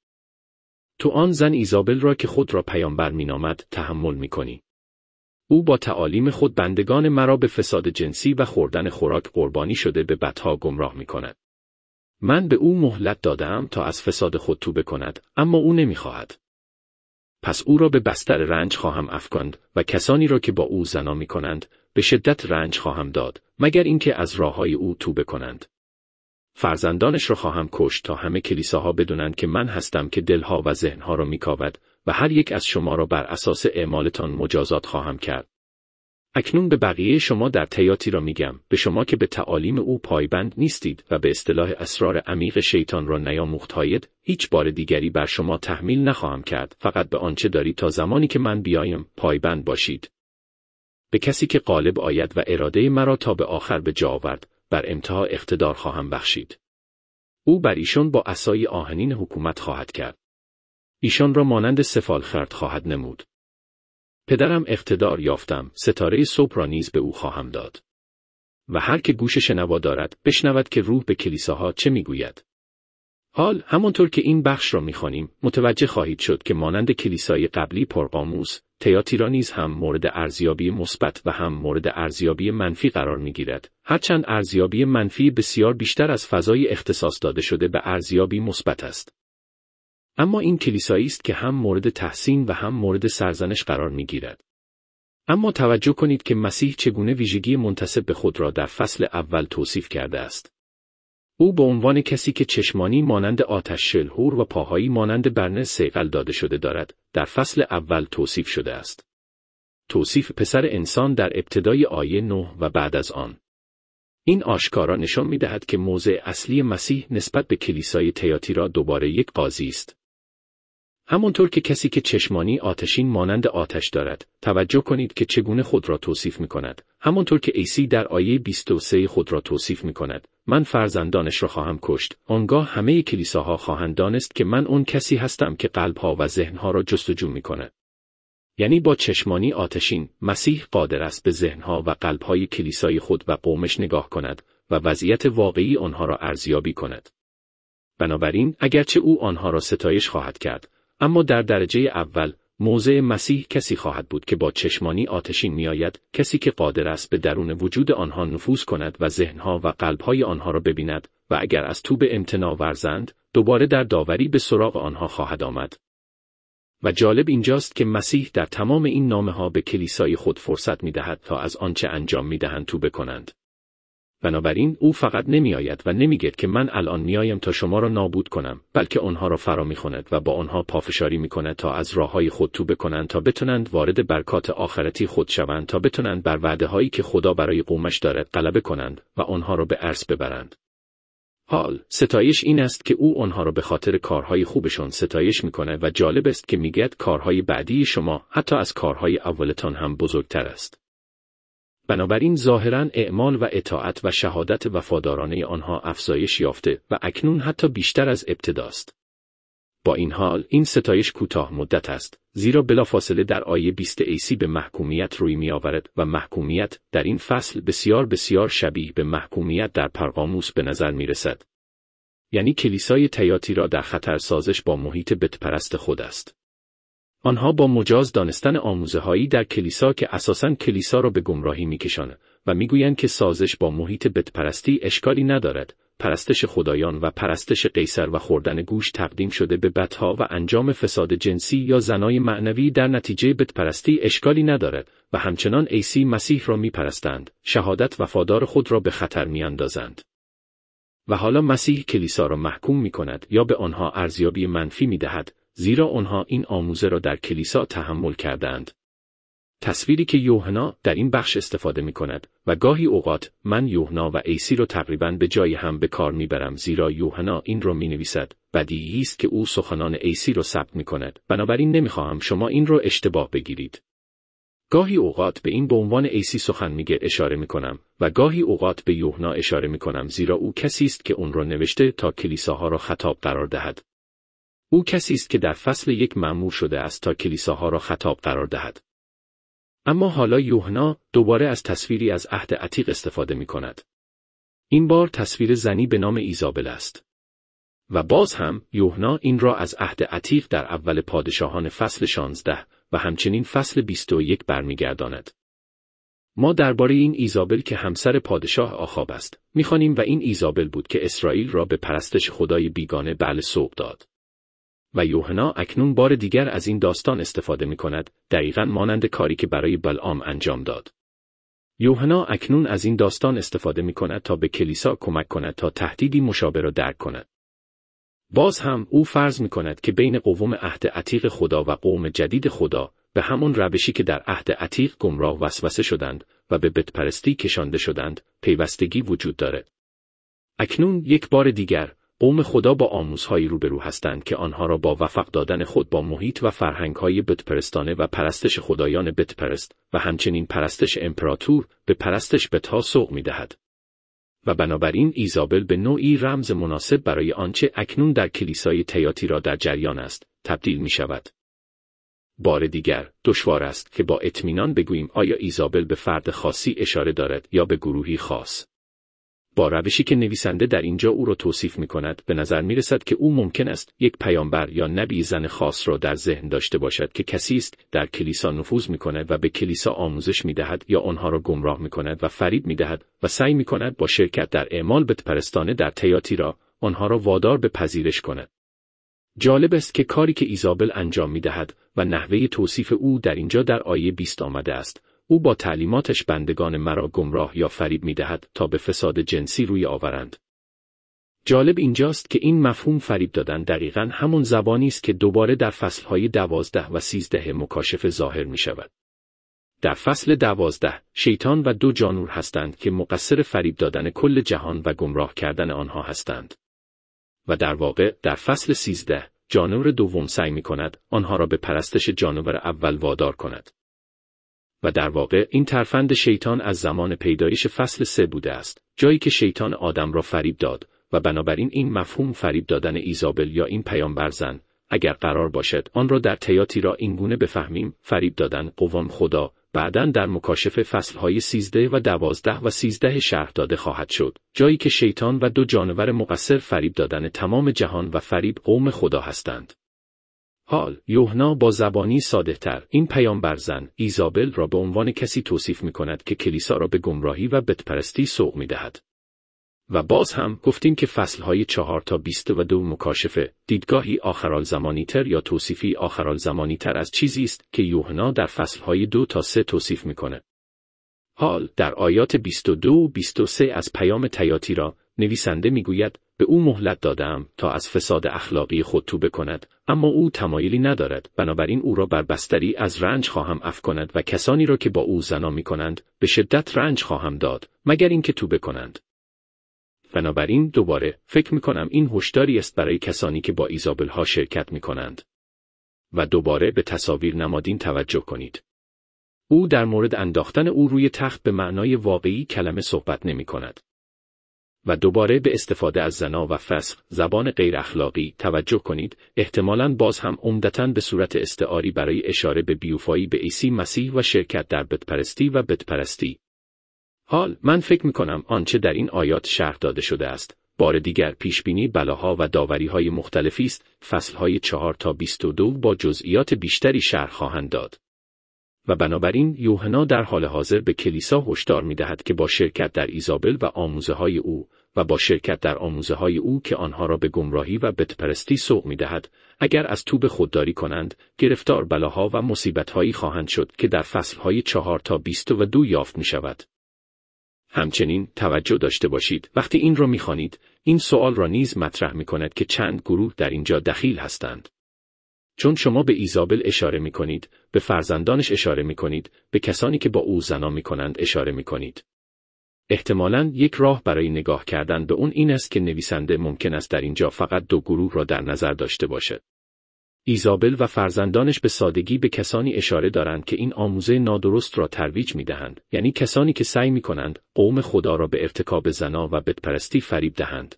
تو آن زن ایزابل را که خود را پیامبر مینامد تحمل میکنی. او با تعالیم خود بندگان مرا به فساد جنسی و خوردن خوراک قربانی شده به بدها گمراه میکند. من به او مهلت دادم تا از فساد خود توبه کند، اما او نمیخواهد. پس او را به بستر رنج خواهم افکند و کسانی را که با او زنا می‌کنند به شدت رنج خواهم داد، مگر اینکه از راههای او توبه کنند. فرزندانش را خواهم کشت تا همه کلیساها بدونند که من هستم که دلها و ذهنها را می‌کاود و هر یک از شما را بر اساس اعمالتان مجازات خواهم کرد. اکنون به بقیه شما در تیاتیرا میگم، به شما که به تعالیم او پایبند نیستید و به اصطلاح اسرار عمیق شیطان را نیاموختید، هیچ بار دیگری بر شما تحمیل نخواهم کرد، فقط به آنچه دارید تا زمانی که من بیایم پایبند باشید. به کسی که غالب آید و اراده مرا تا به آخر به جا آورد، بر امتها اقتدار خواهم بخشید. او بر ایشان با عصای آهنین حکومت خواهد کرد. ایشان را مانند سفالخرد خواهد نمود. پدرم اقتدار یافتم، ستاره صبح را نیز به او خواهم داد. و هر که گوش شنوا دارد، بشنود که روح به کلیساها چه میگوید. حال همانطور که این بخش را میخوانیم، متوجه خواهید شد که مانند کلیسای قبلی پرقاموس، تیاتیرا نیز هم مورد ارزیابی مثبت و هم مورد ارزیابی منفی قرار میگیرد، هرچند ارزیابی منفی بسیار بیشتر از فضای اختصاص داده شده به ارزیابی مثبت است. اما این کلیسایی است که هم مورد تحسین و هم مورد سرزنش قرار میگیرد. اما توجه کنید که مسیح چگونه ویژگی منتسب به خود را در فصل اول توصیف کرده است. او به عنوان کسی که چشمانی مانند آتش شلهور و پاهایی مانند برنز صیقل داده شده دارد، در فصل اول توصیف شده است. توصیف پسر انسان در ابتدای آیه 9 و بعد از آن. این آشکارا نشان می‌دهد که موضع اصلی مسیح نسبت به کلیسای تیاتیرا دوباره یک قاضی است. همانطور که کسی که چشمانی آتشین مانند آتش دارد، توجه کنید که چگونه خود را توصیف می‌کند. همانطور که عیسی در آیه 23 خود را توصیف می‌کند، من فرزندانش را خواهم کشت. آنگاه همه کلیساها خواهند دانست که من اون کسی هستم که قلب‌ها و ذهن‌ها را جستجو می‌کند. یعنی با چشمانی آتشین، مسیح قادر است به ذهن‌ها و قلب‌های کلیسای خود و قومش نگاه کند و وضعیت واقعی آنها را ارزیابی کند. بنابراین اگرچه او آنها را ستایش خواهد کرد، اما در درجه اول موضع مسیح کسی خواهد بود که با چشمانی آتشین میآید، کسی که قادر است به درون وجود آنها نفوذ کند و ذهنها و قلبهای آنها را ببیند و اگر از توبه امتناع ورزند، دوباره در داوری به سراغ آنها خواهد آمد. و جالب اینجاست که مسیح در تمام این نامه‌ها به کلیسای خود فرصت می‌دهد تا از آنچه انجام می‌دهند توبه کنند. بنابراین او فقط نمیآید و نمیگه که من الان میایم تا شما را نابود کنم، بلکه آنها را فرا میخواند و با آنها پافشاری میکند تا از راههای خود توبه کنند تا بتونند وارد برکات آخرتی خود شوند، تا بتونند بر وعده‌هایی که خدا برای قومش دارد غلبه کنند و آنها را به ارث ببرند. حال ستایش این است که او آنها را به خاطر کارهای خوبشان ستایش میکنه و جالب است که میگه کارهای بعدی شما حتی از کارهای اولتان هم بزرگتر است. بنابراین ظاهراً اعمال و اطاعت و شهادت وفادارانه آنها افزایش یافته و اکنون حتی بیشتر از ابتداست. با این حال این ستایش کوتاه مدت است، زیرا بلافاصله در آیه 20 عیسی به محکومیت روی می آورد و محکومیت در این فصل بسیار بسیار شبیه به محکومیت در پرقاموس به نظر می رسد. یعنی کلیسای تیاتیرا در خطر سازش با محیط بتپرست خود است. آنها با مجاز دانستن آموزه‌هایی در کلیسا که اساساً کلیسا را به گمراهی می‌کشاند و می‌گویند که سازش با محیط بتپرستی اشکالی ندارد، پرستش خدایان و پرستش قیصر و خوردن گوشت تقدیم شده به بت‌ها و انجام فساد جنسی یا زنای معنوی در نتیجه بتپرستی اشکالی ندارد و همچنان عیسی مسیح را می‌پرستند، شهادت وفادار خود را به خطر می‌اندازند. و حالا مسیح کلیسا را محکوم می‌کند یا به آنها ارزیابی منفی می‌دهد، زیرا آنها این آموزه را در کلیسا تحمل کردند. تصویری که یوحنا در این بخش استفاده می‌کند و گاهی اوقات من یوحنا و عیسی را تقریباً به جای هم به کار می‌برم، زیرا یوحنا این را می‌نویسد، بدیهی است که او سخنان عیسی را ثبت می‌کند، بنابراین نمی‌خواهم شما این را اشتباه بگیرید. گاهی اوقات به این به عنوان عیسی سخن میگه اشاره می‌کنم و گاهی اوقات به یوحنا اشاره می‌کنم، زیرا او کسی است که اون را نوشته تا کلیساها را خطاب قرار دهد. او کسی است که در فصل 1 مأمور شده است تا کلیساها را خطاب قرار دهد. اما حالا یوحنا دوباره از تصویری از عهد عتیق استفاده می‌کند. این بار تصویر زنی به نام ایزابل است. و باز هم یوحنا این را از عهد عتیق در اول پادشاهان فصل 16 و همچنین فصل 21 برمیگرداند. ما درباره این ایزابل که همسر پادشاه آخاب است می‌خوانیم و این ایزابل بود که اسرائیل را به پرستش خدای بیگانه بعل سوق داد. و یوحنا اکنون بار دیگر از این داستان استفاده می‌کند، دقیقاً مانند کاری که برای بلعام انجام داد. یوحنا اکنون از این داستان استفاده می‌کند تا به کلیسا کمک کند تا تهدیدی مشابه را درک کند. باز هم او فرض می‌کند که بین قوم عهد عتیق خدا و قوم جدید خدا به همون روشی که در عهد عتیق گمراه وسوسه شدند و به بتپرستی کشانده شدند، پیوستگی وجود دارد. اکنون یک بار دیگر قوم خدا با آموزهایی روبرو هستند که آنها را با وفق دادن خود با محیط و فرهنگ‌های بتپرستانه و پرستش خدایان بتپرست و همچنین پرستش امپراتور به پرستش بت‌ها سوق می‌دهد. و بنابراین ایزابل به نوعی رمز مناسب برای آنچه اکنون در کلیسای تیاتیرا در جریان است، تبدیل می‌شود. بار دیگر دشوار است که با اطمینان بگوییم آیا ایزابل به فرد خاصی اشاره دارد یا به گروهی خاص. با روشی که نویسنده در اینجا او را توصیف می‌کند، به نظر می‌رسد که او ممکن است یک پیامبر یا نبی زن خاص را در ذهن داشته باشد که کسی است در کلیسا نفوذ می‌کند و به کلیسا آموزش می‌دهد یا آنها را گمراه می‌کند و فریب می‌دهد و سعی می‌کند با شرکت در اعمال بتپرستانه در تیاتیرا آنها را وادار به پذیرش کند. جالب است که کاری که ایزابل انجام می‌دهد و نحوه توصیف او در اینجا در آیه 20 آمده است، او با تعلیماتش بندگان مرا گمراه یا فریب می‌دهد تا به فساد جنسی روی آورند. جالب اینجاست که این مفهوم فریب دادن دقیقاً همون زبانی است که دوباره در فصل‌های 12 و 13 مکاشفه ظاهر می‌شود. در فصل 12 شیطان و 2 جانور هستند که مقصر فریب دادن کل جهان و گمراه کردن آنها هستند. و در واقع در فصل 13 جانور دوم سعی می‌کند آنها را به پرستش جانور اول وادار کند. و در واقع این ترفند شیطان از زمان پیدایش فصل 3 بوده است، جایی که شیطان آدم را فریب داد و بنابراین این مفهوم فریب دادن ایزابل یا این پیامبر زن، اگر قرار باشد آن را در تیاتیرا اینگونه بفهمیم، فریب دادن قوم خدا، بعداً در مکاشفه فصل‌های 13 و 12 و 13 شرح داده خواهد شد، جایی که شیطان و 2 جانور مقصر فریب دادن تمام جهان و فریب قوم خدا هستند. حال یوحنا با زبانی ساده‌تر این پیامبر زن ایزابل را به عنوان کسی توصیف می‌کند که کلیسا را به گمراهی و بتپرستی سوق می‌دهد. و باز هم گفتیم که فصل‌های 4 تا 22 مکاشفه دیدگاهی آخرالزمانی‌تر یا توصیفی آخرالزمانی‌تر از چیزی است که یوحنا در فصل‌های 2 تا 3 توصیف می‌کند. حال در آیات 22 و 23 از پیام تیاتیرا نویسنده می‌گوید به او مهلت دادم تا از فساد اخلاقی خود توبه کند، اما او تمایلی ندارد، بنابراین او را بر بستری از رنج خواهم افکند و کسانی را که با او زنا می‌کنند به شدت رنج خواهم داد، مگر اینکه توبه کنند. بنابراین دوباره فکر می‌کنم این هشداری است برای کسانی که با ایزابل‌ها شرکت می‌کنند. و دوباره به تصاویر نمادین توجه کنید. او در مورد انداختن او روی تخت به معنای واقعی کلمه صحبت نمی‌کند. و دوباره به استفاده از زنا و فسق، زبان غیر اخلاقی توجه کنید، احتمالاً باز هم عمدتاً به صورت استعاری برای اشاره به بیوفایی به عیسی مسیح و شرکت در بتپرستی و بتپرستی. حال من فکر می‌کنم آنچه در این آیات شرح داده شده است، بار دیگر پیشبینی بلاها و داوری‌های مختلفی است. فصل‌های 4 تا 22 با جزئیات بیشتری شرح خواهند داد. و بنابراین یوحنا در حال حاضر به کلیسا هشدار می‌دهد که با شرکت در ایزابل و آموزه‌های او و با شرکت در آموزه‌های او که آنها را به گمراهی و بتپرستی سوق می‌دهد، اگر از توبه خودداری کنند، گرفتار بلاها و مصیبت‌هایی خواهند شد که در فصل‌های 4 تا 22 یافت می‌شود. همچنین توجه داشته باشید وقتی این را می‌خوانید، این سوال را نیز مطرح می‌کند که چند گروه در اینجا دخیل هستند. چون شما به ایزابل اشاره می‌کنید، به فرزندانش اشاره می‌کنید، به کسانی که با او زنا می‌کنند اشاره می‌کنید. احتمالاً یک راه برای نگاه کردن به اون این است که نویسنده ممکن است در اینجا فقط دو گروه را در نظر داشته باشد. ایزابل و فرزندانش به سادگی به کسانی اشاره دارند که این آموزه نادرست را ترویج می‌دهند، یعنی کسانی که سعی می‌کنند قوم خدا را به ارتکاب زنا و بتپرستی فریب دهند.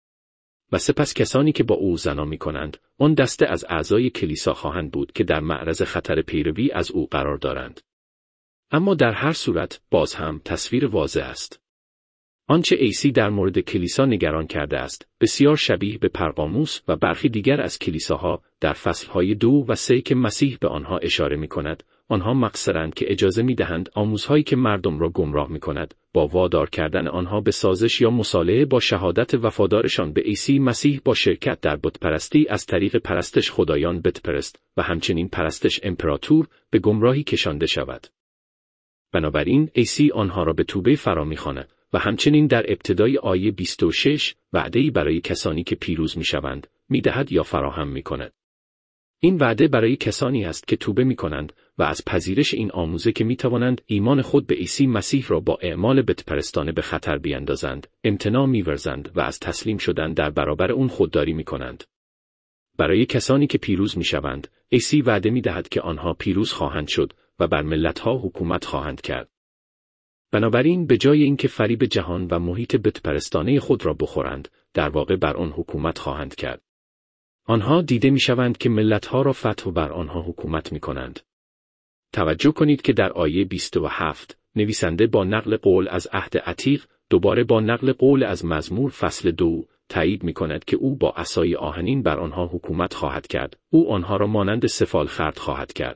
و سپس کسانی که با او زنا می‌کنند، آن دسته از اعضای کلیسا خواهند بود که در معرض خطر پیروی از او قرار دارند. اما در هر صورت باز هم تصویر واضح است. آنچه عیسی در مورد کلیسا نگران کرده است، بسیار شبیه به پرقاموس و برخی دیگر از کلیساها در فصلهای 2 و 3 که مسیح به آنها اشاره می‌کند. آنها مقصرند که اجازه می‌دهند آموزهایی که مردم را گمراه می‌کند، با وادار کردن آنها به سازش یا مصالحه با شهادت وفادارشان به عیسی مسیح با شرکت در بتپرستی از طریق پرستش خدایان بتپرست و همچنین پرستش امپراتور به گمراهی کشانده شود. بنابراین عیسی آنها را به توبه فرا می‌خواند و همچنین در ابتدای آیه 26 وعده‌ای برای کسانی که پیروز می‌شوند می‌دهد یا فراهم می‌کند. این وعده برای کسانی است که توبه می‌کنند و از پذیرش این آموزه که می‌توانند ایمان خود به عیسی مسیح را با اعمال بتپرستانه به خطر بیاندازند، امتناع می‌ورزند و از تسلیم شدن در برابر اون خودداری می‌کنند. برای کسانی که پیروز می‌شوند، عیسی وعده می‌دهد که آنها پیروز خواهند شد و بر ملت‌ها حکومت خواهند کرد. بنابراین به جای اینکه فریب جهان و محیط بتپرستانه خود را بخورند، در واقع بر آن حکومت خواهند کرد. آنها دیده می‌شوند که ملت‌ها را فتح و بر آنها حکومت می‌کنند. توجه کنید که در آیه 27 نویسنده با نقل قول از عهد عتیق، دوباره با نقل قول از مزمور فصل 2 تایید می‌کند که او با عصای آهنین بر آنها حکومت خواهد کرد. او آنها را مانند سفال خرد خواهد کرد.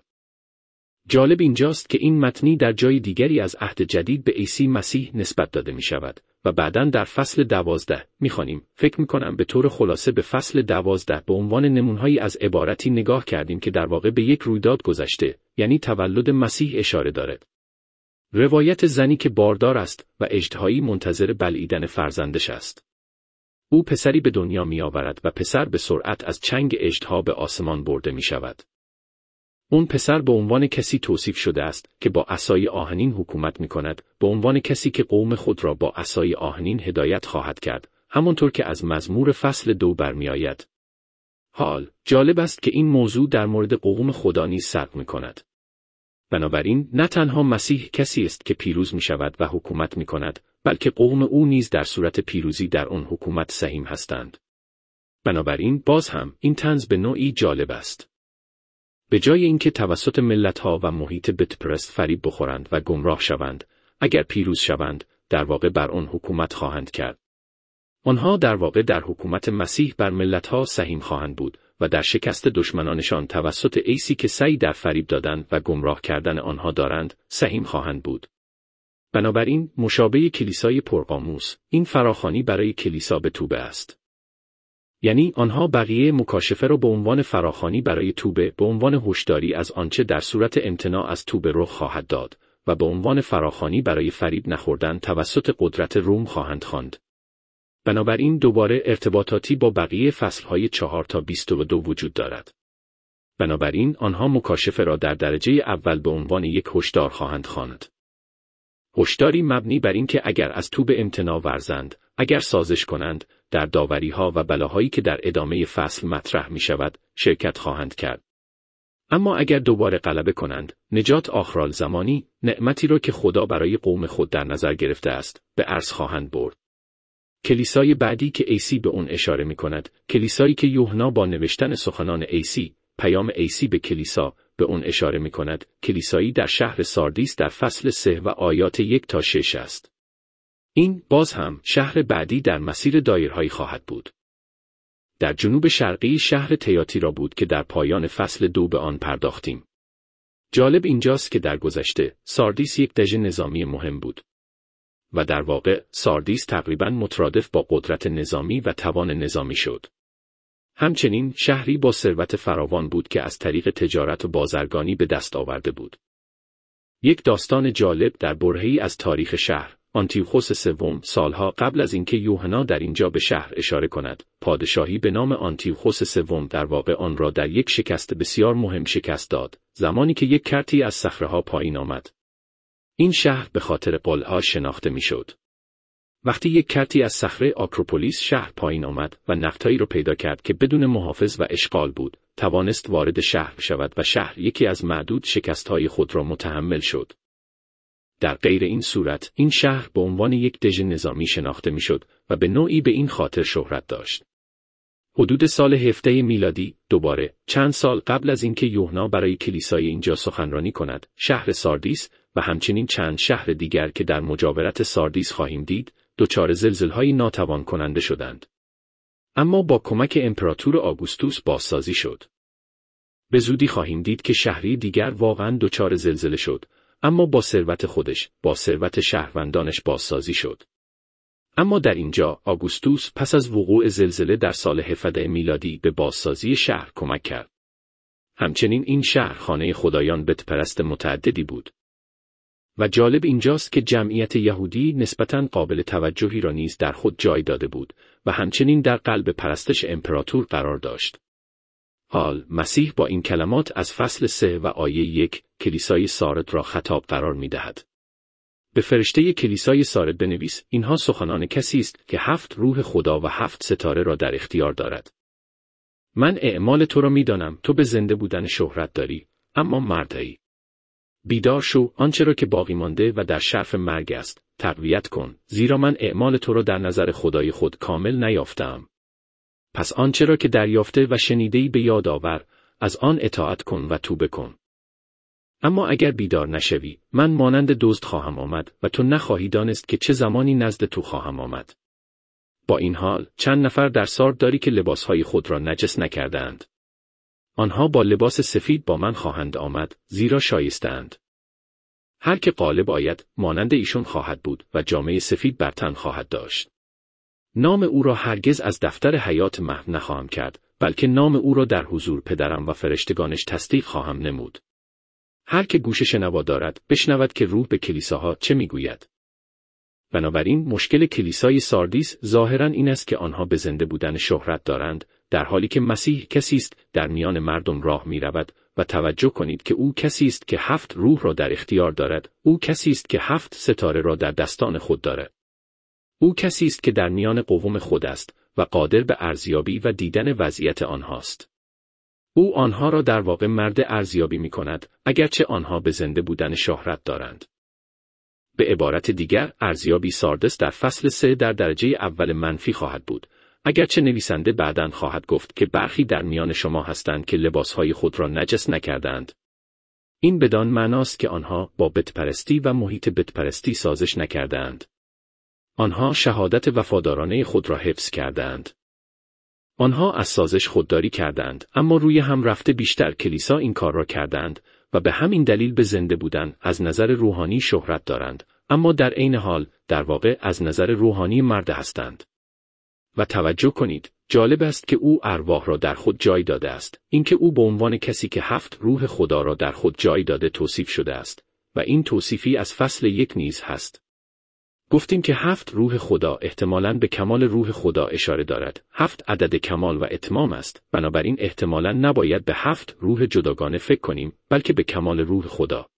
جالب اینجاست که این متنی در جای دیگری از عهد جدید به عیسی مسیح نسبت داده می شود و بعداً در فصل 12 می‌خوانیم. فکر می‌کنم به طور خلاصه به فصل 12 به عنوان نمونهایی از عبارتی نگاه کردیم که در واقع به یک رویداد گذشته، یعنی تولد مسیح اشاره دارد. روایت زنی که باردار است و اژدهایی منتظر بلعیدن فرزندش است. او پسری به دنیا می‌آورد و پسر به سرعت از چنگ اژدها به آسمان برده می‌شود. اون پسر به عنوان کسی توصیف شده است که با عصای آهنین حکومت می‌کند، به عنوان کسی که قوم خود را با عصای آهنین هدایت خواهد کرد، همانطور که از مزمور فصل 2 برمی‌آید. حال جالب است که این موضوع در مورد قوم خدا نیز صدق می‌کند. بنابراین نه تنها مسیح کسی است که پیروز می‌شود و حکومت می‌کند، بلکه قوم او نیز در صورت پیروزی در آن حکومت سهیم هستند. بنابراین باز هم این طنز به نوعی جالب است. به جای اینکه توسط ملت‌ها و محیط بتپرست فریب بخورند و گمراه شوند، اگر پیروز شوند، در واقع بر آن حکومت خواهند کرد. آنها در واقع در حکومت مسیح بر ملت‌ها سهیم خواهند بود و در شکست دشمنانشان توسط عیسی که سعی در فریب دادن و گمراه کردن آنها دارند، سهیم خواهند بود. بنابراین مشابه کلیسای پرقاموس، این فراخوانی برای کلیسا به توبه است. یعنی آنها بقیه مکاشفه را به عنوان فراخوانی برای توبه، به عنوان هشداری از آنچه در صورت امتناع از توبه رخ خواهد داد و به عنوان فراخوانی برای فریب نخوردن توسط قدرت روم خواهند خواند. بنابراین دوباره ارتباطاتی با بقیه فصلهای 4 تا 22 وجود دارد. بنابراین آنها مکاشفه را در درجه اول به عنوان یک هشدار خواهند خواند. هشداری مبنی بر اینکه اگر از توبه امتناع ورزند، اگر سازش کنند، در داوری‌ها و بلاهایی که در ادامه فصل مطرح می شود، شرکت خواهند کرد. اما اگر دوباره غلبه کنند، نجات آخرالزمانی، نعمتی را که خدا برای قوم خود در نظر گرفته است، به عرض خواهند برد. کلیسای بعدی که ایسی به اون اشاره می کند، کلیسایی که یوحنا با نوشتن سخنان ایسی، پیام ایسی به کلیسا، به اون اشاره می کند، کلیسایی در شهر ساردیس در فصل 3 و آیات 1 تا 6 است. این باز هم شهر بعدی در مسیر دایرهایی خواهد بود. در جنوب شرقی شهر تیاتیرا بود که در پایان فصل 2 به آن پرداختیم. جالب اینجاست که در گذشته ساردیس یک دژ نظامی مهم بود. و در واقع ساردیس تقریباً مترادف با قدرت نظامی و توان نظامی شد. همچنین شهری با ثروت فراوان بود که از طریق تجارت و بازرگانی به دست آورده بود. یک داستان جالب در برهه‌ای از تاریخ شهر، آنتیوخوس سوم، سالها قبل از اینکه یوحنا در اینجا به شهر اشاره کند، پادشاهی به نام آنتیوخوس سوم در واقع آن را در یک شکست بسیار مهم شکست داد، زمانی که یک کرتی از صخره‌ها پایین آمد. این شهر به خاطر قلعه‌ها شناخته میشد. وقتی یک کرتی از صخره آکروپولیس شهر پایین آمد و نقطه‌ای را پیدا کرد که بدون محافظ و اشغال بود، توانست وارد شهر شود و شهر یکی از معدود شکست‌های خود را متحمل شد. در غیر این صورت، این شهر به عنوان یک دژ نظامی شناخته میشد و به نوعی به این خاطر شهرت داشت. حدود سال 17 میلادی، دوباره چند سال قبل از اینکه یوحنا برای کلیسای اینجا سخنرانی کند، شهر ساردیس و همچنین چند شهر دیگر که در مجاورت ساردیس خواهیم دید، دچار زلزله‌های ناتوان کننده شدند. اما با کمک امپراتور آگوستوس بازسازی شد. به زودی خواهیم دید که شهری دیگر واقعاً دچار زلزله شد، اما با ثروت خودش، با ثروت شهروندانش بازسازی شد. اما در اینجا آگوستوس پس از وقوع زلزله در سال 17 میلادی به بازسازی شهر کمک کرد. همچنین این شهر خانه خدایان بتپرست متعددی بود. و جالب اینجاست که جمعیت یهودی نسبتاً قابل توجهی را نیز در خود جای داده بود و همچنین در قلب پرستش امپراتور قرار داشت. حال مسیح با این کلمات از فصل 3 و آیه 1 کلیسای سارد را خطاب قرار می دهد. به فرشته کلیسای سارد بنویس: اینها سخنان کسی است که 7 روح خدا و 7 ستاره را در اختیار دارد. من اعمال تو را می دانم، تو به زنده بودن شهرت داری، اما مردی. بیدار شو، آنچه را که باقی مانده و در شرف مرگ است، تقویت کن، زیرا من اعمال تو را در نظر خدای خود کامل نیافتم. پس آنچه را که دریافته و شنیده‌ای به یاد آور، از آن اطاعت کن و توبه کن. اما اگر بیدار نشوی، من مانند دزد خواهم آمد و تو نخواهی دانست که چه زمانی نزد تو خواهم آمد. با این حال، چند نفر در سارد داری که لباسهای خود را نجس نکردند. آنها با لباس سفید با من خواهند آمد، زیرا شایسته‌اند. هر که غالب آید، مانند ایشون خواهد بود و جامه سفید بر تن خواهد داشت. نام او را هرگز از دفتر حیات محو نخواهم کرد، بلکه نام او را در حضور پدرم و فرشتگانش تصدیق خواهم نمود. هر که گوش شنوا دارد، بشنود که روح به کلیساها چه میگوید. بنابراین مشکل کلیسای ساردیس ظاهراً این است که آنها به زنده بودن شهرت دارند، در حالی که مسیح کسی است در میان مردم راه می رود و توجه کنید که او کسی است که 7 روح را در اختیار دارد، او کسی است که 7 ستاره را در دستان خود دارد. او کسی است که در میان قوم خود است و قادر به ارزیابی و دیدن وضعیت آنهاست. او آنها را در واقع مرد ارزیابی می کند، اگرچه آنها به زنده بودن شهرت دارند. به عبارت دیگر، ارزیابی ساردس در فصل 3 در درجه اول منفی خواهد بود، اگرچه نویسنده بعداً خواهد گفت که برخی در میان شما هستند که لباسهای خود را نجس نکردند. این بدان معناست که آنها با بتپرستی و محیط بتپرستی سازش نکردند. آنها شهادت وفادارانه خود را حفظ کردند. آنها از سازش خودداری کردند، اما روی هم رفته بیشتر کلیسا این کار را کردند و به همین دلیل به زنده بودن از نظر روحانی شهرت دارند، اما در عین حال در واقع از نظر روحانی مرده هستند. و توجه کنید، جالب است که او ارواح را در خود جای داده است، اینکه او به عنوان کسی که 7 روح خدا را در خود جای داده توصیف شده است و این توصیفی از فصل 1 نیز هست. گفتیم که 7 روح خدا احتمالاً به کمال روح خدا اشاره دارد. 7 عدد کمال و اتمام است، بنابراین احتمالاً نباید به 7 روح جداگانه فکر کنیم، بلکه به کمال روح خدا.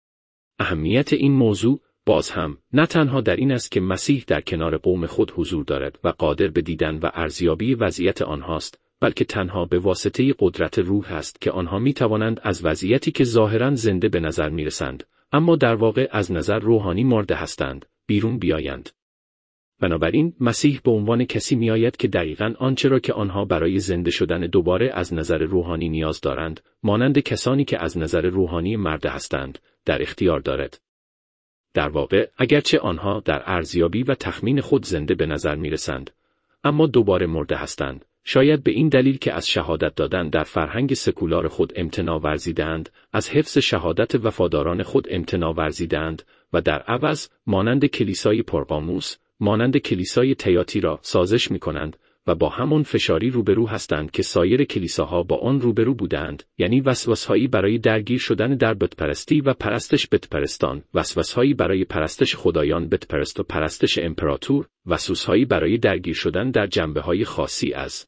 اهمیت این موضوع باز هم نه تنها در این است که مسیح در کنار قوم خود حضور دارد و قادر به دیدن و ارزیابی وضعیت آنهاست، بلکه تنها به واسطه قدرت روح است که آنها می توانند از وضعیتی که ظاهراً زنده به نظر می رسند، اما در واقع از نظر روحانی مرده هستند، بیرون بیایند. بنابراین مسیح به عنوان کسی میآید که دقیقاً آنچه را که آنها برای زنده شدن دوباره از نظر روحانی نیاز دارند، مانند کسانی که از نظر روحانی مرده هستند، در اختیار دارد. در واقع، اگرچه آنها در ارزیابی و تخمین خود زنده به نظر می‌رسند، اما دوباره مرده هستند، شاید به این دلیل که از شهادت دادن در فرهنگ سکولار خود امتناع ورزیدند، از حفظ شهادت وفاداران خود امتناع ورزیدند و در عوض مانند کلیسای پرقاموس، مانند کلیسای تیاتیرا سازش می‌کنند و با همان فشاری روبرو هستند که سایر کلیساها با آن روبرو بودند، یعنی وسوسه‌هایی برای درگیر شدن در بتپرستی و پرستش بتپرستان، وسوسه‌هایی برای پرستش خدایان بتپرست و پرستش امپراتور، وسوسه‌هایی برای درگیر شدن در جنبه‌های خاصی از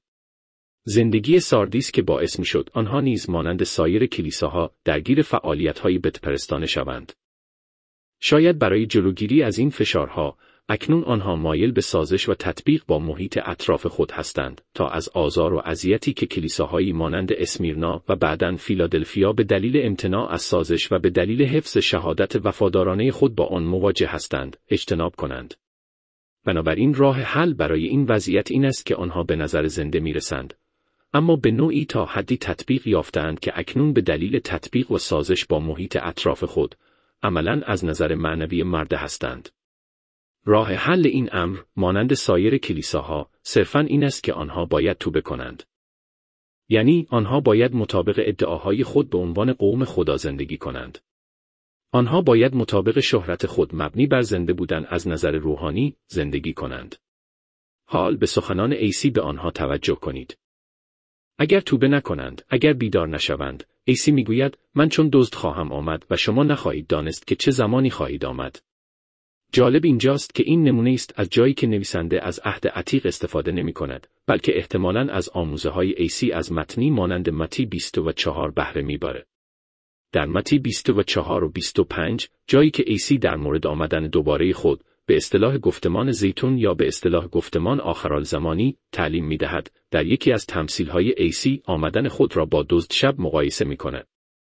زندگی ساردیس که باعث می‌شد آنها نیز مانند سایر کلیساها درگیر فعالیت‌های بتپرستانه شوند. شاید برای جلوگیری از این فشارها، اکنون آنها مایل به سازش و تطبیق با محیط اطراف خود هستند تا از آزار و اذیتی که کلیساهایی مانند اسمیرنا و بعداً فیلادلفیا به دلیل امتناع از سازش و به دلیل حفظ شهادت وفادارانه خود با آن مواجه هستند، اجتناب کنند. بنابراین راه حل برای این وضعیت این است که آنها به نظر زنده میرسند، اما به نوعی تا حدی تطبیق یافتند که اکنون به دلیل تطبیق و سازش با محیط اطراف خود، عملاً از نظر معنوی مرده هستند. راه حل این امر، مانند سایر کلیساها، صرفاً این است که آنها باید توبه کنند. یعنی آنها باید مطابق ادعاهای خود به عنوان قوم خدا زندگی کنند. آنها باید مطابق شهرت خود مبنی بر زنده بودن از نظر روحانی زندگی کنند. حال به سخنان عیسی به آنها توجه کنید. اگر توبه نکنند، اگر بیدار نشوند، عیسی میگوید من چون دزد خواهم آمد و شما نخواهید دانست که چه زمانی خواهید آمد. جالب اینجاست که این نمونه است از جایی که نویسنده از عهد عتیق استفاده نمی کند، بلکه احتمالاً از آموزه‌های عیسی از متنی مانند متی 24 بهره می‌برد. در متی 24 و 25 جایی که عیسی در مورد آمدن دوباره خود، به اصطلاح گفتمان زیتون یا به اصطلاح گفتمان آخرالزمانی تعلیم می‌دهد، در یکی از تمثیل‌های عیسی آمدن خود را با دزد شب مقایسه می‌کند.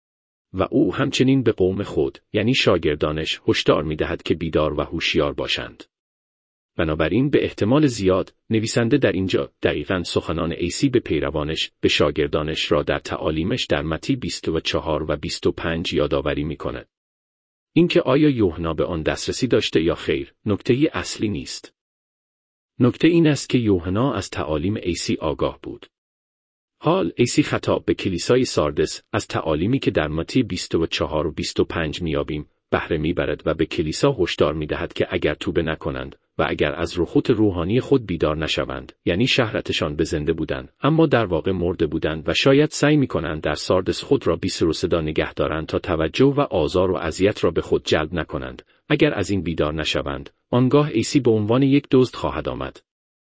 و او همچنین به قوم خود، یعنی شاگردانش، هشدار می‌دهد که بیدار و هوشیار باشند. بنابراین به احتمال زیاد، نویسنده در اینجا دقیقاً سخنان عیسی به پیروانش، به شاگردانش را در تعالیمش در متی 24 و 25 یادآوری می‌کند. اینکه آیا یوحنا به آن دسترسی داشته یا خیر، نکته اصلی نیست. نکته این است که یوحنا از تعالیم عیسی آگاه بود. حال عیسی خطاب به کلیسای ساردس از تعالیمی که در متی 24 و 25 میابیم بهره میبرد و به کلیسا هشدار میدهد که اگر توبه نکنند و اگر از رخوت روحانی خود بیدار نشوند، یعنی شهرتشان به زنده بودند اما در واقع مرده بودند و شاید سعی میکنند در ساردس خود را بی سر و صدا نگه دارند تا توجه و آزار و اذیت را به خود جلب نکنند، اگر از این بیدار نشوند، آنگاه عیسی به عنوان یک دزد خواهد آمد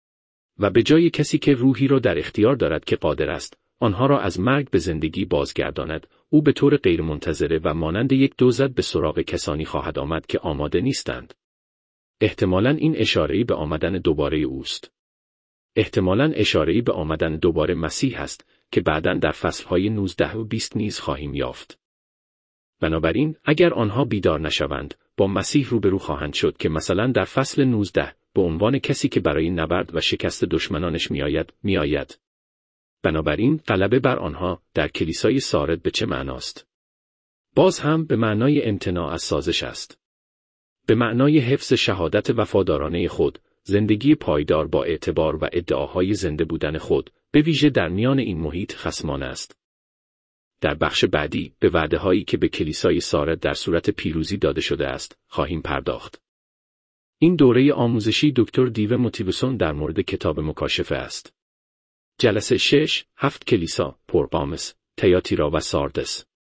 و به جای کسی که روحی را در اختیار دارد که قادر است آنها را از مرگ به زندگی بازگرداند، او به طور غیرمنتظره و مانند یک دزد به سراغ کسانی خواهد آمد که آماده نیستند. احتمالاً این اشاره‌ای به آمدن دوباره اوست. احتمالاً اشاره‌ای به آمدن دوباره مسیح است که بعداً در فصل‌های 19 و 20 نیز خواهیم یافت. بنابراین اگر آنها بیدار نشوند، با مسیح روبرو خواهند شد که مثلا در فصل 19 به عنوان کسی که برای نبرد و شکست دشمنانش میآید. بنابراین غلبه بر آنها در کلیسای سارد به چه معناست؟ باز هم به معنای امتناع از سازش است. به معنای حفظ شهادت وفادارانه خود، زندگی پایدار با اعتبار و ادعاهای زنده بودن خود، به ویژه در میان این محیط خصمانه است. در بخش بعدی به وعده‌هایی که به کلیسای سارد در صورت پیروزی داده شده است، خواهیم پرداخت. این دوره آموزشی دکتر دیو موتیوسون در مورد کتاب مکاشفه است. جلسه 6، 7 کلیسا، پرقامس، تیاتیرا و ساردس.